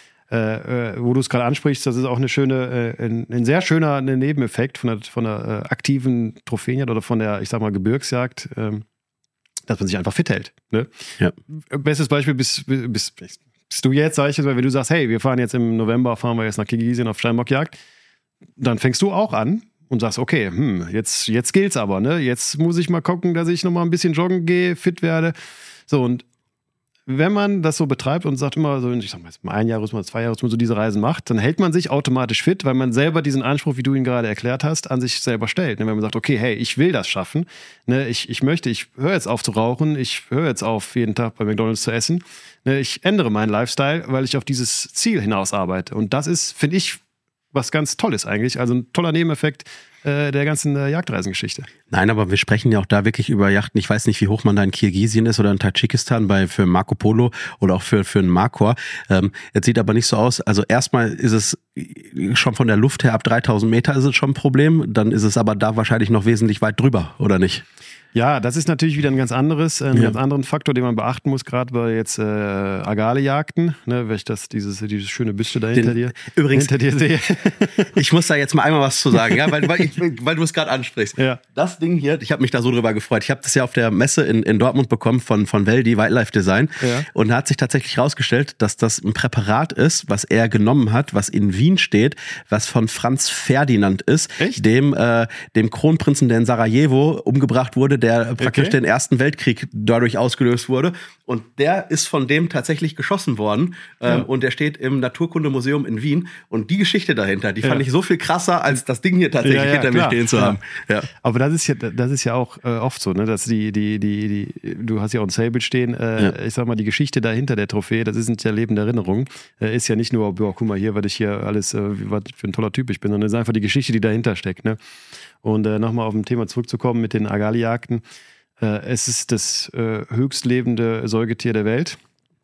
Speaker 2: äh, äh, wo du es gerade ansprichst, das ist auch eine schöne, äh, ein, ein sehr schöner Nebeneffekt von der, von der äh, aktiven Trophäenjagd oder von der, ich sag mal, Gebirgsjagd, ähm, dass man sich einfach fit hält. Ne?
Speaker 3: Ja.
Speaker 2: Bestes Beispiel bist, bist, bist du jetzt, sag ich jetzt mal, wenn du sagst, hey, wir fahren jetzt im November, fahren wir jetzt nach Kirgisistan auf Steinbockjagd, dann fängst du auch an und sagst, okay, hm, jetzt, jetzt gilt's aber, ne? Jetzt muss ich mal gucken, dass ich nochmal ein bisschen joggen gehe, fit werde. So, und wenn man das so betreibt und sagt immer so, ich sag mal, ein Jahresmonat, zwei Jahresmonat so diese Reisen macht, dann hält man sich automatisch fit, weil man selber diesen Anspruch, wie du ihn gerade erklärt hast, an sich selber stellt. Wenn man sagt, okay, hey, ich will das schaffen, ne, ich, ich möchte, ich höre jetzt auf zu rauchen, ich höre jetzt auf, jeden Tag bei McDonald's zu essen, ne, ich ändere meinen Lifestyle, weil ich auf dieses Ziel hinaus arbeite. Und das ist, finde ich, was ganz Tolles eigentlich, also ein toller Nebeneffekt äh, der ganzen äh, Jagdreisengeschichte.
Speaker 3: Nein, aber wir sprechen ja auch da wirklich über Yachten. Ich weiß nicht, wie hoch man da in Kirgisien ist oder in Tadschikistan bei für Marco Polo oder auch für für einen Markor. Ähm, jetzt sieht aber nicht so aus. Also erstmal ist es schon von der Luft her ab dreitausend Meter ist es schon ein Problem. Dann ist es aber da wahrscheinlich noch wesentlich weit drüber, oder nicht?
Speaker 2: Ja, das ist natürlich wieder ein ganz anderes, einen
Speaker 3: Ja.
Speaker 2: ganz anderen Faktor, den man beachten muss, gerade bei jetzt äh, Agale-Jagden, ne, wenn ich das, dieses, dieses schöne Büste da hinter
Speaker 3: Den-
Speaker 2: dir,
Speaker 3: übrigens-
Speaker 2: hinter dir sehe.
Speaker 3: Ich muss da jetzt mal einmal was zu sagen, ja, weil, weil, ich, weil du es gerade ansprichst.
Speaker 2: Ja.
Speaker 3: Das Ding hier, ich habe mich da so drüber gefreut. Ich habe das ja auf der Messe in, in Dortmund bekommen von, von Weldi, Wildlife Design.
Speaker 2: Ja.
Speaker 3: Und da hat sich tatsächlich herausgestellt, dass das ein Präparat ist, was er genommen hat, was in Wien steht, was von Franz Ferdinand ist,
Speaker 2: Echt?
Speaker 3: dem äh, dem Kronprinzen, der in Sarajevo umgebracht wurde, der praktisch
Speaker 2: Okay.
Speaker 3: den Ersten Weltkrieg dadurch ausgelöst wurde. Und der ist von dem tatsächlich geschossen worden. Ähm,
Speaker 2: Ja.
Speaker 3: und der steht im Naturkundemuseum in Wien. Und die Geschichte dahinter, die fand
Speaker 2: Ja.
Speaker 3: ich so viel krasser, als das Ding hier tatsächlich
Speaker 2: Ja, ja,
Speaker 3: hinter mir
Speaker 2: klar,
Speaker 3: stehen zu
Speaker 2: klar.
Speaker 3: haben. Ja.
Speaker 2: Aber das ist ja, das ist ja auch äh, oft so, ne, dass die, die, die, die, du hast ja auch ein Sable stehen, äh,
Speaker 3: Ja.
Speaker 2: ich sag mal, die Geschichte dahinter der Trophäe, das sind ja lebende Erinnerungen, äh, ist ja nicht nur, boah, guck mal hier, was ich hier alles, äh, wie- was für ein toller Typ ich bin, sondern es ist einfach die Geschichte, die dahinter steckt, ne. Und äh, nochmal auf ein Thema zurückzukommen mit den Agale-Jagden, äh, es ist das äh, höchst lebende Säugetier der Welt.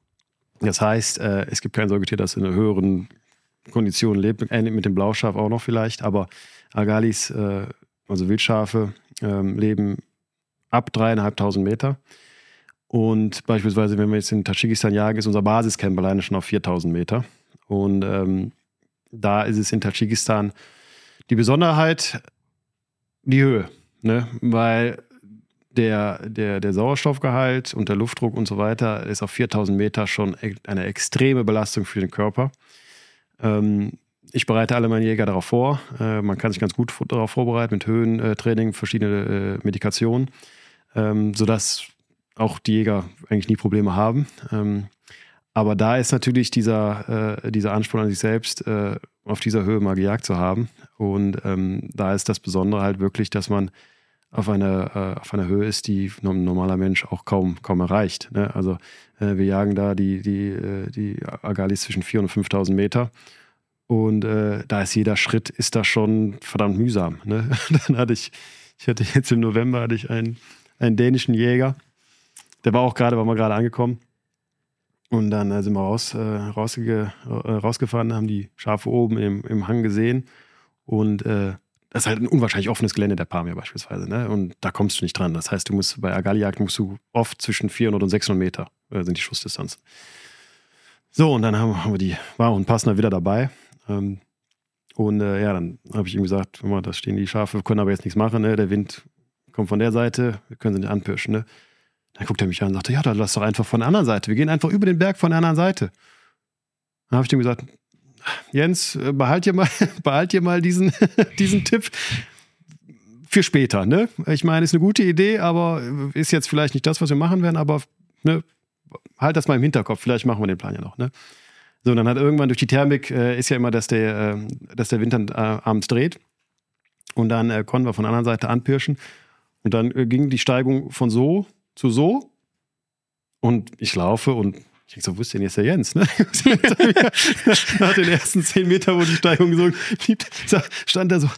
Speaker 2: Das heißt, äh, es gibt kein Säugetier, das in einer höheren Kondition lebt, ähnlich mit dem Blauschaf auch noch vielleicht, aber Agalis, äh, also Wildschafe, ähm, leben ab dreieinhalbtausend Meter. Und beispielsweise, wenn wir jetzt in Tadschikistan jagen, ist unser Basiscamp alleine schon auf viertausend Meter. Und ähm, da ist es in Tadschikistan die Besonderheit, die Höhe, ne? Weil der, der, der Sauerstoffgehalt und der Luftdruck und so weiter ist auf viertausend Meter schon eine extreme Belastung für den Körper. Ähm, ich bereite alle meine Jäger darauf vor. Äh, man kann sich ganz gut darauf vorbereiten mit Höhentraining, verschiedene äh, Medikationen, ähm, sodass auch die Jäger eigentlich nie Probleme haben. Ähm, aber da ist natürlich dieser, äh, dieser Ansporn an sich selbst, äh, auf dieser Höhe mal gejagt zu haben. Und ähm, da ist das Besondere halt wirklich, dass man auf einer, äh, auf einer Höhe ist, die ein normaler Mensch auch kaum, kaum erreicht. Ne? Also äh, wir jagen da die, die, äh, die Agalis zwischen viertausend und fünftausend Meter. Und äh, da ist jeder Schritt, ist da schon verdammt mühsam. Ne? Dann hatte ich, ich hatte jetzt im November hatte ich einen, einen dänischen Jäger, der war auch gerade, war mal gerade angekommen. Und dann äh, sind wir raus, äh, rausge, äh, rausgefahren, haben die Schafe oben im, im Hang gesehen. Und äh, das ist halt ein unwahrscheinlich offenes Gelände, der Pamir beispielsweise. Ne? Und da kommst du nicht dran. Das heißt, du musst bei Agalijagd musst du oft zwischen vierhundert und sechshundert Meter äh, sind die Schussdistanzen. So, und dann haben, haben wir die, war auch ein Passender wieder dabei. Ähm, und äh, ja, dann habe ich ihm gesagt, guck mal, da stehen die Schafe, wir können aber jetzt nichts machen. Ne? Der Wind kommt von der Seite, wir können sie nicht anpirschen. Ne? Dann guckt er mich an und sagte, ja, dann lass doch einfach von der anderen Seite. Wir gehen einfach über den Berg von der anderen Seite. Dann habe ich ihm gesagt, Jens, behalt dir mal, behalt dir mal diesen, diesen Tipp für später. Ne? Ich meine, ist eine gute Idee, aber ist jetzt vielleicht nicht das, was wir machen werden, aber ne, halt das mal im Hinterkopf. Vielleicht machen wir den Plan ja noch. Ne? So, und dann hat irgendwann durch die Thermik, äh, ist ja immer, dass der, äh, dass der Wind dann äh, abends dreht. Und dann äh, konnten wir von der anderen Seite anpirschen. Und dann äh, ging die Steigung von so zu so. Und ich laufe und ich denke so, wo ist denn jetzt der Jens? Ne? Nach den ersten zehn Metern, wo die Steigung so blieb, stand er so.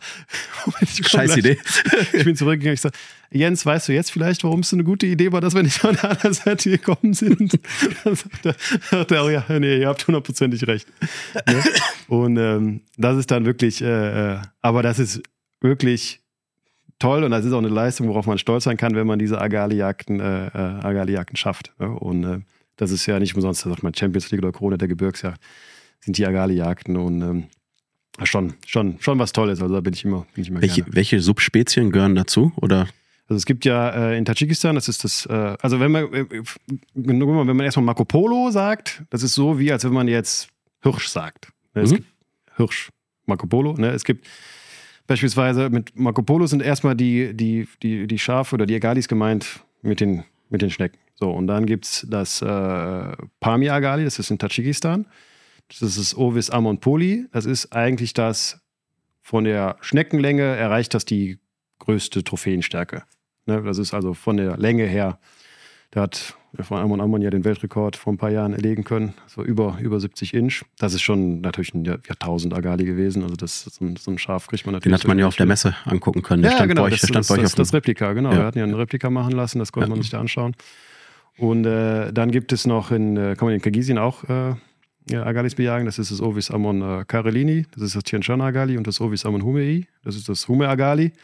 Speaker 3: Scheiß Idee.
Speaker 2: Ich bin zurückgegangen. Ich sage, Jens, weißt du jetzt vielleicht, warum es so eine gute Idee war, dass wir nicht von der anderen Seite gekommen sind? Dann sagt er, oh ja, nee, ihr habt hundertprozentig recht. Ne? Und ähm, das ist dann wirklich, äh, aber das ist wirklich toll und das ist auch eine Leistung, worauf man stolz sein kann, wenn man diese Agalijagden äh, Agalijagden schafft. Ne? Und äh, das ist ja nicht umsonst, das sagt man Champions League oder Krone der Gebirgsjagd, sind die Agalijagden und ähm, schon, schon, schon was Tolles. Also da bin ich immer, bin ich immer
Speaker 3: welche,
Speaker 2: gerne.
Speaker 3: Welche Subspezien gehören dazu? Oder?
Speaker 2: Also es gibt ja äh, in Tadschikistan, das ist das, äh, also wenn man, äh, wenn man erstmal Marco Polo sagt, das ist so wie, als wenn man jetzt Hirsch sagt. Ne? Es
Speaker 3: Mhm.
Speaker 2: gibt Hirsch, Marco Polo, ne? Es gibt beispielsweise mit Marco Polo sind erstmal die, die, die, die Schafe oder die Agalis gemeint mit den, mit den Schnecken. So, und dann gibt es das äh, Pamir Agali, das ist in Tadschikistan. Das ist das Ovis Amon Poli. Das ist eigentlich das, von der Schneckenlänge erreicht das die größte Trophäenstärke. Ne, das ist also von der Länge her, da hat von Amon Amon ja den Weltrekord vor ein paar Jahren erlegen können. So über, über siebzig Inch. Das ist schon natürlich ein Jahrtausend Agali gewesen. Also das, so, ein, so ein Schaf kriegt man natürlich.
Speaker 3: Den hat man ja auf der Messe angucken können. Der
Speaker 2: ja,
Speaker 3: stand
Speaker 2: genau,
Speaker 3: bei euch,
Speaker 2: das,
Speaker 3: der stand
Speaker 2: das,
Speaker 3: bei euch
Speaker 2: das,
Speaker 3: auf
Speaker 2: das Replika, genau.
Speaker 3: Ja.
Speaker 2: Wir hatten ja ein Replika machen lassen, das konnte
Speaker 3: Ja.
Speaker 2: man sich da anschauen. Und äh, dann gibt es noch in, äh, kann man in Kirgisien auch äh, ja, Agalis bejagen. Das ist das Ovis Amon äh, Karelini, das ist das Tian Shan Agali und das Ovis Amon Humei, das ist das Hume Agali.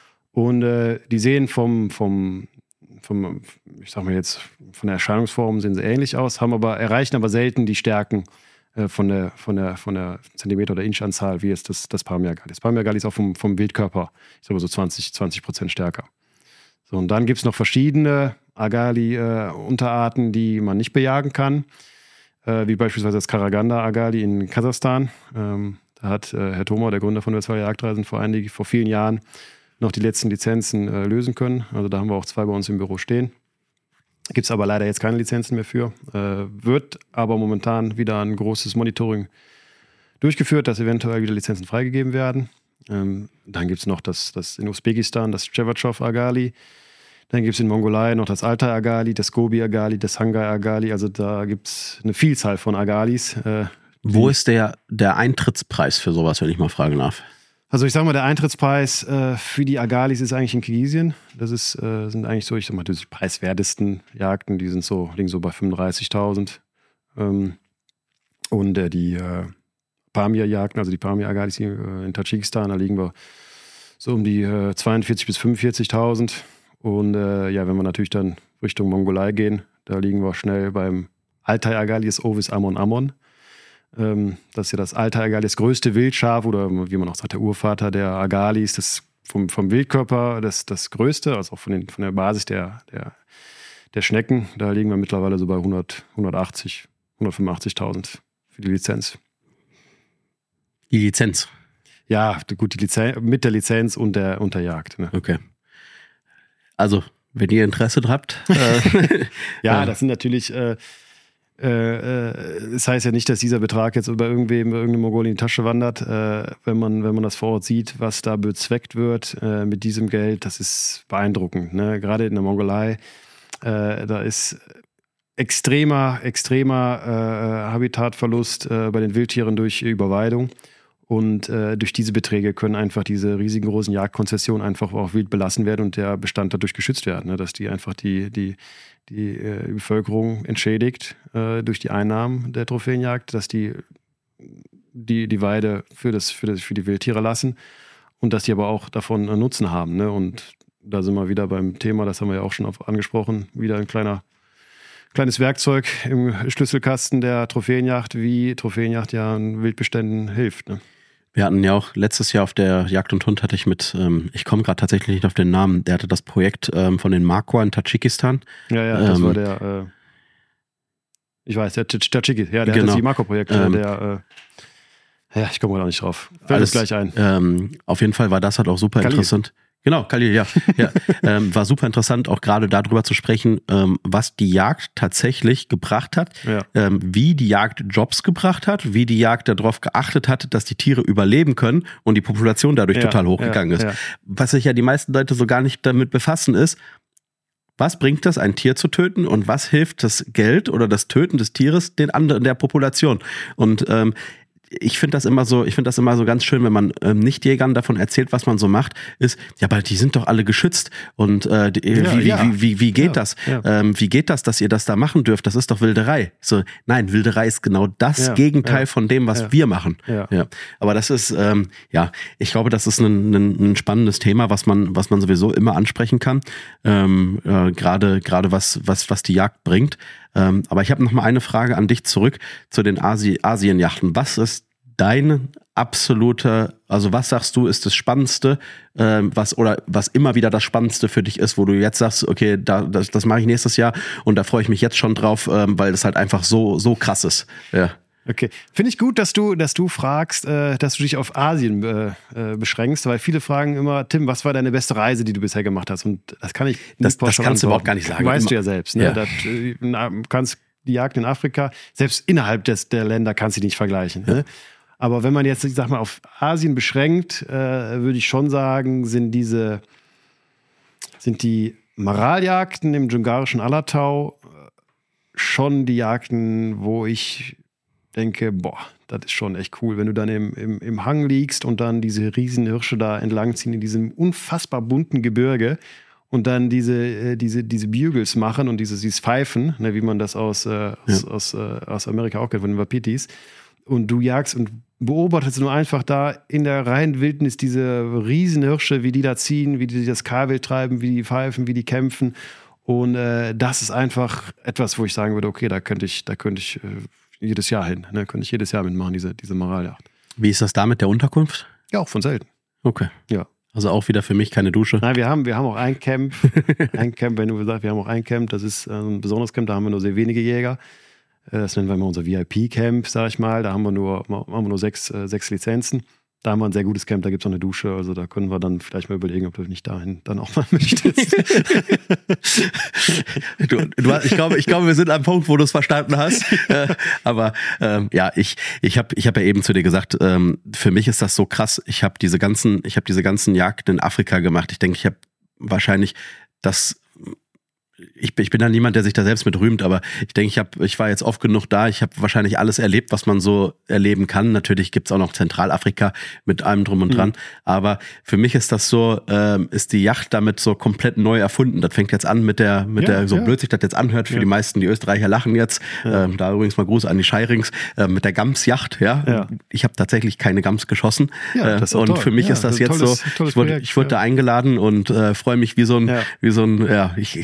Speaker 2: Und äh, die sehen vom, vom, vom, ich sag mal jetzt, von der Erscheinungsform sehen sie ähnlich aus, haben aber, erreichen aber selten die Stärken äh, von, der, von, der, von der Zentimeter- oder Inchanzahl, wie es das, das Pamir Agali. Das Pamir Agali ist auch vom, vom Wildkörper, ich sag mal so zwanzig Prozent stärker. So, und dann gibt es noch verschiedene Agali-Unterarten, äh, die man nicht bejagen kann, äh, wie beispielsweise das Karaganda-Agali in Kasachstan. Ähm, da hat äh, Herr Thoma, der Gründer von Westfalia Jagdreisen, vor, einige, vor vielen Jahren noch die letzten Lizenzen äh, lösen können. Also da haben wir auch zwei bei uns im Büro stehen. Gibt es aber leider jetzt keine Lizenzen mehr für. Äh, wird aber momentan wieder ein großes Monitoring durchgeführt, dass eventuell wieder Lizenzen freigegeben werden. Ähm, dann gibt es noch das, das in Usbekistan, das Chevachov-Agali. Dann gibt es in Mongolei noch das Altai-Agali, das Gobi-Agali, das Hangai-Agali. Also da gibt es eine Vielzahl von Agalis. Äh,
Speaker 3: Wo ist der, der Eintrittspreis für sowas, wenn ich mal fragen darf?
Speaker 2: Also ich sag mal, der Eintrittspreis äh, für die Agalis ist eigentlich in Kirgisien. Das ist, äh, sind eigentlich so, ich sag mal, die preiswertesten Jagden, die sind so, liegen so bei fünfunddreißigtausend. Ähm, und äh, die äh, Pamir-Jagden, also die Pamir-Agalis äh, in Tadschikistan, da liegen wir so um die äh, zweiundvierzigtausend bis fünfundvierzigtausend. Und äh, ja, wenn wir natürlich dann Richtung Mongolei gehen, da liegen wir schnell beim Altai Agali, das Ovis Amon Amon. Ähm, das ist ja das alte Agalis, das größte Wildschaf oder wie man auch sagt, der Urvater der Agalis, das vom, vom Wildkörper das, das größte, also auch von, den, von der Basis der, der, der Schnecken. Da liegen wir mittlerweile so bei hundert, hundertachtzig, hundertfünfundachtzigtausend für die Lizenz.
Speaker 3: Die Lizenz?
Speaker 2: Ja, gut, die Lizenz, mit der Lizenz und der, und der Jagd. Ne?
Speaker 3: Okay. Also, wenn ihr Interesse habt. Äh,
Speaker 2: ja, das sind natürlich... Äh, Es heißt ja nicht, dass dieser Betrag jetzt über irgendwem, über irgendeine Mogol in die Tasche wandert. Äh, wenn man, wenn man das vor Ort sieht, was da bezweckt wird äh, mit diesem Geld, das ist beeindruckend. Ne? Gerade in der Mongolei, äh, da ist extremer, extremer äh, Habitatverlust äh, bei den Wildtieren durch Überweidung. Und äh, durch diese Beträge können einfach diese riesigen großen Jagdkonzessionen einfach auch wild belassen werden und der Bestand dadurch geschützt werden. Ne? Dass die einfach die, die, die äh, Bevölkerung entschädigt äh, durch die Einnahmen der Trophäenjagd, dass die die, die Weide für, das, für, das, für die Wildtiere lassen und dass die aber auch davon einen Nutzen haben. Ne? Und da sind wir wieder beim Thema, das haben wir ja auch schon auf, angesprochen, wieder ein kleiner kleines Werkzeug im Schlüsselkasten der Trophäenjagd, wie Trophäenjagd ja an Wildbeständen hilft. Ne?
Speaker 3: Wir hatten ja auch letztes Jahr auf der Jagd und Hund hatte ich mit, ähm, ich komme gerade tatsächlich nicht auf den Namen, der hatte das Projekt ähm, von den Markwa in Tadschikistan.
Speaker 2: Ja, ja, das
Speaker 3: ähm,
Speaker 2: war der, äh, ich weiß, der Tadschiki, ja, der
Speaker 3: genau.
Speaker 2: hat das Markwa-Projekt,
Speaker 3: ähm,
Speaker 2: der, äh, ja, ich komme gerade nicht drauf. Fällt
Speaker 3: alles
Speaker 2: uns gleich ein.
Speaker 3: Ähm, auf jeden Fall war das halt auch super
Speaker 2: Khalil.
Speaker 3: interessant. Genau, Khalil, ja. ja. ähm, war super interessant, auch gerade darüber zu sprechen, ähm, was die Jagd tatsächlich gebracht hat,
Speaker 2: Ja.
Speaker 3: ähm, wie die Jagd Jobs gebracht hat, wie die Jagd darauf geachtet hat, dass die Tiere überleben können und die Population dadurch
Speaker 2: Ja,
Speaker 3: total hochgegangen
Speaker 2: ja,
Speaker 3: ist.
Speaker 2: ja.
Speaker 3: Was sich ja die meisten Leute so gar nicht damit befassen ist, was bringt das, ein Tier zu töten und was hilft das Geld oder das Töten des Tieres den anderen der Population? Und ähm, ich finde das immer so, ich finde das immer so ganz schön, wenn man ähm, Nichtjägern davon erzählt, was man so macht, ist, ja, aber die sind doch alle geschützt und äh, die,
Speaker 2: Ja,
Speaker 3: wie,
Speaker 2: ja.
Speaker 3: wie, wie, wie geht
Speaker 2: Ja,
Speaker 3: das?
Speaker 2: ja.
Speaker 3: Ähm, wie geht das, dass ihr das da machen dürft? Das ist doch Wilderei. So, nein, Wilderei ist genau das
Speaker 2: Ja,
Speaker 3: Gegenteil
Speaker 2: ja.
Speaker 3: von dem, was
Speaker 2: Ja.
Speaker 3: wir machen.
Speaker 2: Ja.
Speaker 3: Ja. Aber das ist, ähm, ja, ich glaube, das ist ein, ein, ein spannendes Thema, was man, was man sowieso immer ansprechen kann. Ähm, äh, gerade, gerade was, was, was die Jagd bringt. Ähm, aber ich habe noch mal eine Frage an dich zurück zu den Asi- Asienjachten. Was ist dein absoluter, also was sagst du, ist das Spannendste, ähm, was oder was immer wieder das Spannendste für dich ist, wo du jetzt sagst, okay, da, das, das mache ich nächstes Jahr und da freue ich mich jetzt schon drauf, ähm, weil das halt einfach so so krass ist. Ja.
Speaker 2: Okay. Finde ich gut, dass du, dass du fragst, äh, dass du dich auf Asien äh, äh, beschränkst, weil viele fragen immer, Tim, was war deine beste Reise, die du bisher gemacht hast? Und das kann ich nicht
Speaker 3: Das- das
Speaker 2: pauschal
Speaker 3: kannst du überhaupt
Speaker 2: antworten.
Speaker 3: gar nicht sagen.
Speaker 2: Weißt
Speaker 3: Immer-
Speaker 2: du ja selbst. Ne?
Speaker 3: Ja.
Speaker 2: Das, äh, na, kannst die Jagd in Afrika, selbst innerhalb des, der Länder kannst du die nicht vergleichen. Ne? Aber wenn man jetzt, ich sag mal, auf Asien beschränkt, äh, würde ich schon sagen, sind diese, sind die Maraljagden im dschungarischen Alatau äh, schon die Jagden, wo ich denke, boah, das ist schon echt cool, wenn du dann im, im, im Hang liegst und dann diese riesen Hirsche da entlangziehen in diesem unfassbar bunten Gebirge und dann diese, äh, diese, diese Bugles machen und dieses, dieses Pfeifen, ne, wie man das aus, äh, aus,
Speaker 3: Ja.
Speaker 2: aus, äh, aus Amerika auch kennt, von den Wapitis. Und du jagst und beobachtest nur einfach da in der reinen Wildnis diese riesen Hirsche, wie die da ziehen, wie die das Kahlwild treiben, wie die pfeifen, wie die kämpfen. Und äh, das ist einfach etwas, wo ich sagen würde, okay, da könnte ich, da könnte ich äh, jedes Jahr hin. Ne? Könnte ich jedes Jahr mitmachen, diese, diese Maraljagd.
Speaker 3: Wie ist das da mit der Unterkunft?
Speaker 2: Ja, auch von selten.
Speaker 3: Okay.
Speaker 2: Ja.
Speaker 3: Also auch wieder für mich keine Dusche.
Speaker 2: Nein, wir haben, wir haben auch ein Camp. ein Camp, wenn du gesagt, wir haben auch ein Camp, das ist äh, ein besonderes Camp, da haben wir nur sehr wenige Jäger. Äh, Das nennen wir mal unser V I P-Camp, sag ich mal. Da haben wir nur, haben wir nur sechs, äh, sechs Lizenzen. Da haben wir ein sehr gutes Camp, da gibt es auch eine Dusche. Also da können wir dann vielleicht mal überlegen, ob du nicht dahin dann auch mal möchtest.
Speaker 3: Du, du, ich glaube, ich glaube, wir sind am Punkt, wo du es verstanden hast. Äh, aber ähm, ja, ich, ich habe, ich habe ja eben zu dir gesagt, ähm, für mich ist das so krass. Ich habe diese ganzen, ich habe diese ganzen Jagden in Afrika gemacht. Ich denke, ich habe wahrscheinlich das. Ich, ich bin da niemand, der sich da selbst mit rühmt, aber ich denke, ich habe, ich war jetzt oft genug da. Ich habe wahrscheinlich alles erlebt, was man so erleben kann. Natürlich gibt's auch noch Zentralafrika mit allem drum und dran. Mhm. Aber für mich ist das so, ähm, ist die Yacht damit so komplett neu erfunden. Das fängt jetzt an mit der, mit
Speaker 2: Ja,
Speaker 3: der, so
Speaker 2: ja.
Speaker 3: blöd sich das jetzt anhört. Für
Speaker 2: Ja.
Speaker 3: die meisten, die Österreicher lachen jetzt.
Speaker 2: Ja.
Speaker 3: Ähm, da übrigens mal Gruß an die Scheirings. Äh, mit der Gams-Yacht, ja.
Speaker 2: Ja.
Speaker 3: Ich habe tatsächlich keine Gams geschossen.
Speaker 2: Ja, das ist
Speaker 3: äh,
Speaker 2: auch
Speaker 3: und
Speaker 2: toll.
Speaker 3: für mich
Speaker 2: Ja,
Speaker 3: ist das
Speaker 2: das ist
Speaker 3: jetzt
Speaker 2: tolles-
Speaker 3: so,
Speaker 2: tolles
Speaker 3: ich wurde,
Speaker 2: Projekt,
Speaker 3: ich wurde
Speaker 2: ja.
Speaker 3: da eingeladen und äh, freue mich wie so ein,
Speaker 2: Ja.
Speaker 3: wie so ein, ja, ich, ich kann es gar nicht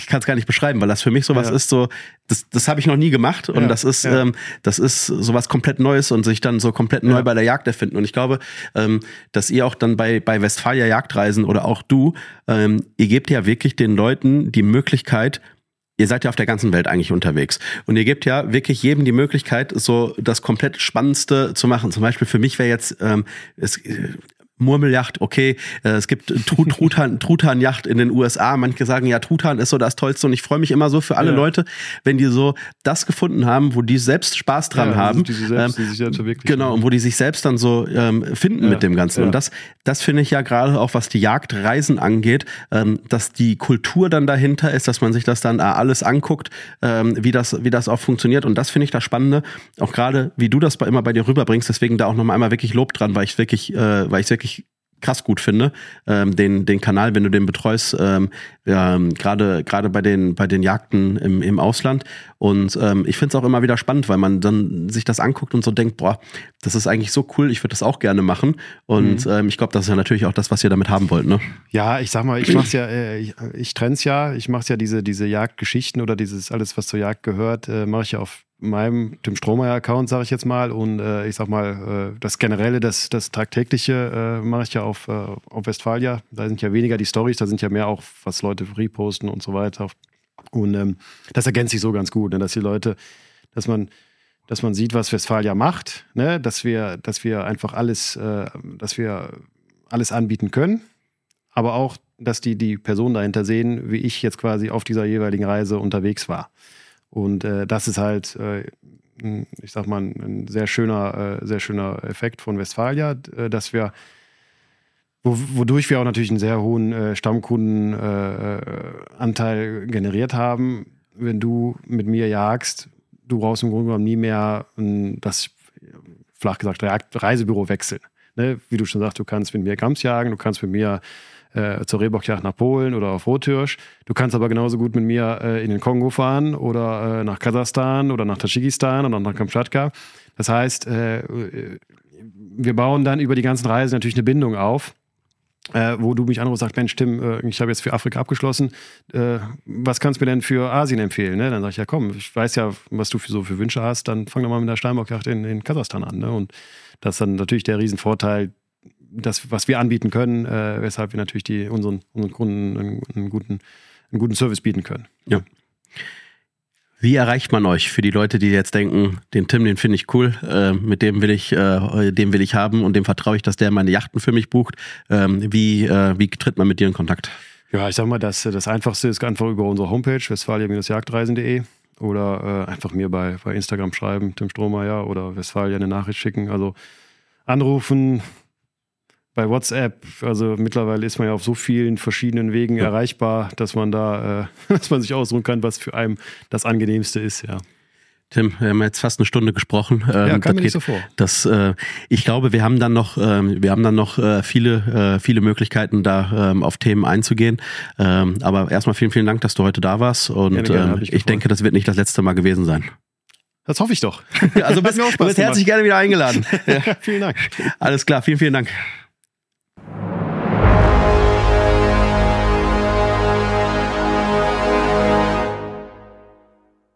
Speaker 3: beschreiben, weil das für mich sowas
Speaker 2: ja.
Speaker 3: ist, so, das, das habe ich noch nie gemacht und
Speaker 2: ja,
Speaker 3: das ist,
Speaker 2: ja.
Speaker 3: ähm, das ist sowas komplett Neues und sich dann so komplett neu
Speaker 2: ja.
Speaker 3: bei der Jagd erfinden. Und ich glaube, ähm, dass ihr auch dann bei, bei Westfalia Jagdreisen oder auch du, ähm, ihr gebt ja wirklich den Leuten die Möglichkeit, ihr seid ja auf der ganzen Welt eigentlich unterwegs. Und ihr gebt ja wirklich jedem die Möglichkeit, so das komplett Spannendste zu machen. Zum Beispiel für mich wäre jetzt, ähm, es, Murmeljacht, okay, äh, es gibt Tru- Truthahn, Truthahnjacht in den U S A. Manche sagen, ja, Truthahn ist so das Tollste und ich freue mich immer so für alle ja. Leute, wenn die so das gefunden haben, wo die selbst Spaß dran ja, haben. Die, selbst, ähm, die sich selbst genau, und wo die sich selbst dann so ähm, finden ja. mit dem Ganzen. Ja. Und das, das finde ich ja gerade auch, was die Jagdreisen angeht, ähm, dass die Kultur dann dahinter ist, dass man sich das dann alles anguckt, ähm, wie das, wie das auch funktioniert. Und das finde ich das Spannende, auch gerade, wie du das bei, immer bei dir rüberbringst. Deswegen da auch nochmal einmal wirklich Lob dran, weil ich wirklich, äh, weil ich wirklich krass gut finde, ähm, den den Kanal, wenn du den betreust, ähm, ähm, gerade gerade bei den bei den Jagden im im Ausland. Und ähm, ich finde es auch immer wieder spannend, weil man dann sich das anguckt und so denkt, boah, das ist eigentlich so cool, ich würde das auch gerne machen. Und mhm. ähm, ich glaube, das ist ja natürlich auch das, was ihr damit haben wollt, ne?
Speaker 2: Ja, ich sag mal, ich mach's ja, äh, ich, ich trenn's ja, ich mach's ja diese diese Jagdgeschichten oder dieses alles, was zur Jagd gehört, äh, mache ich ja auf meinem Tim Strohmeier-Account, sage ich jetzt mal, und äh, ich sag mal, äh, das Generelle, das, das Tagtägliche äh, mache ich ja auf, äh, auf Westfalia. Da sind ja weniger die Storys, da sind ja mehr auch, was Leute reposten und so weiter. Und ähm, das ergänzt sich so ganz gut, ne, dass die Leute, dass man, dass man sieht, was Westfalia macht, ne, dass wir, dass wir einfach alles, äh, dass wir alles anbieten können, aber auch, dass die, die Personen dahinter sehen, wie ich jetzt quasi auf dieser jeweiligen Reise unterwegs war. Und äh, das ist halt, äh, ich sag mal, ein sehr schöner, äh, sehr schöner Effekt von Westfalia, äh, dass wir, wo, wodurch wir auch natürlich einen sehr hohen äh, Stammkundenanteil äh, generiert haben. Wenn du mit mir jagst, du brauchst im Grunde genommen nie mehr ein, das, flach gesagt, Reisebüro wechseln. Ne? Wie du schon sagst, du kannst mit mir Gams jagen, du kannst mit mir Äh, zur Rehbockjagd nach Polen oder auf Rothirsch. Du kannst aber genauso gut mit mir äh, in den Kongo fahren oder äh, nach Kasachstan oder nach Tadschikistan oder nach Kamtschatka. Das heißt, äh, wir bauen dann über die ganzen Reisen natürlich eine Bindung auf, äh, wo du mich anrufst und sagst, Mensch, Tim, äh, ich habe jetzt für Afrika abgeschlossen, äh, was kannst du mir denn für Asien empfehlen? Ne? Dann sage ich, ja komm, ich weiß ja, was du für, so für Wünsche hast, dann fang doch mal mit der Steinbockjagd in, in Kasachstan an. Ne? Und das ist dann natürlich der Riesenvorteil, das, was wir anbieten können, äh, weshalb wir natürlich die, unseren, unseren Kunden einen, einen, guten, einen guten Service bieten können.
Speaker 3: Ja. Wie erreicht man euch für die Leute, die jetzt denken, den Tim, den finde ich cool, äh, mit dem will ich, äh, den will ich haben und dem vertraue ich, dass der meine Yachten für mich bucht. Ähm, wie, äh, wie tritt man mit dir in Kontakt?
Speaker 2: Ja, ich sag mal, das, das Einfachste ist einfach über unsere Homepage, westfalia Jagdreisen punkt de oder äh, einfach mir bei, bei Instagram schreiben, Tim Strohmeier, oder Westfalia eine Nachricht schicken. Also anrufen, bei WhatsApp, also mittlerweile ist man ja auf so vielen verschiedenen Wegen ja. erreichbar, dass man da, äh, dass man sich ausruhen kann, was für einen das Angenehmste ist, ja.
Speaker 3: Tim, wir haben jetzt fast eine Stunde gesprochen.
Speaker 2: Ja,
Speaker 3: ähm,
Speaker 2: kam mir nicht so vor.
Speaker 3: Das, äh, ich glaube, wir haben dann noch, ähm, wir haben dann noch äh, viele, äh, viele Möglichkeiten, da ähm, auf Themen einzugehen. Ähm, aber erstmal vielen, vielen Dank, dass du heute da warst. Und gerne, gerne, ähm, ich gefreut. denke, das wird nicht das letzte Mal gewesen sein.
Speaker 2: Das hoffe ich doch.
Speaker 3: Also bist, du bist herzlich gerne wieder eingeladen.
Speaker 2: Ja. Vielen Dank.
Speaker 3: Alles klar, vielen, vielen Dank.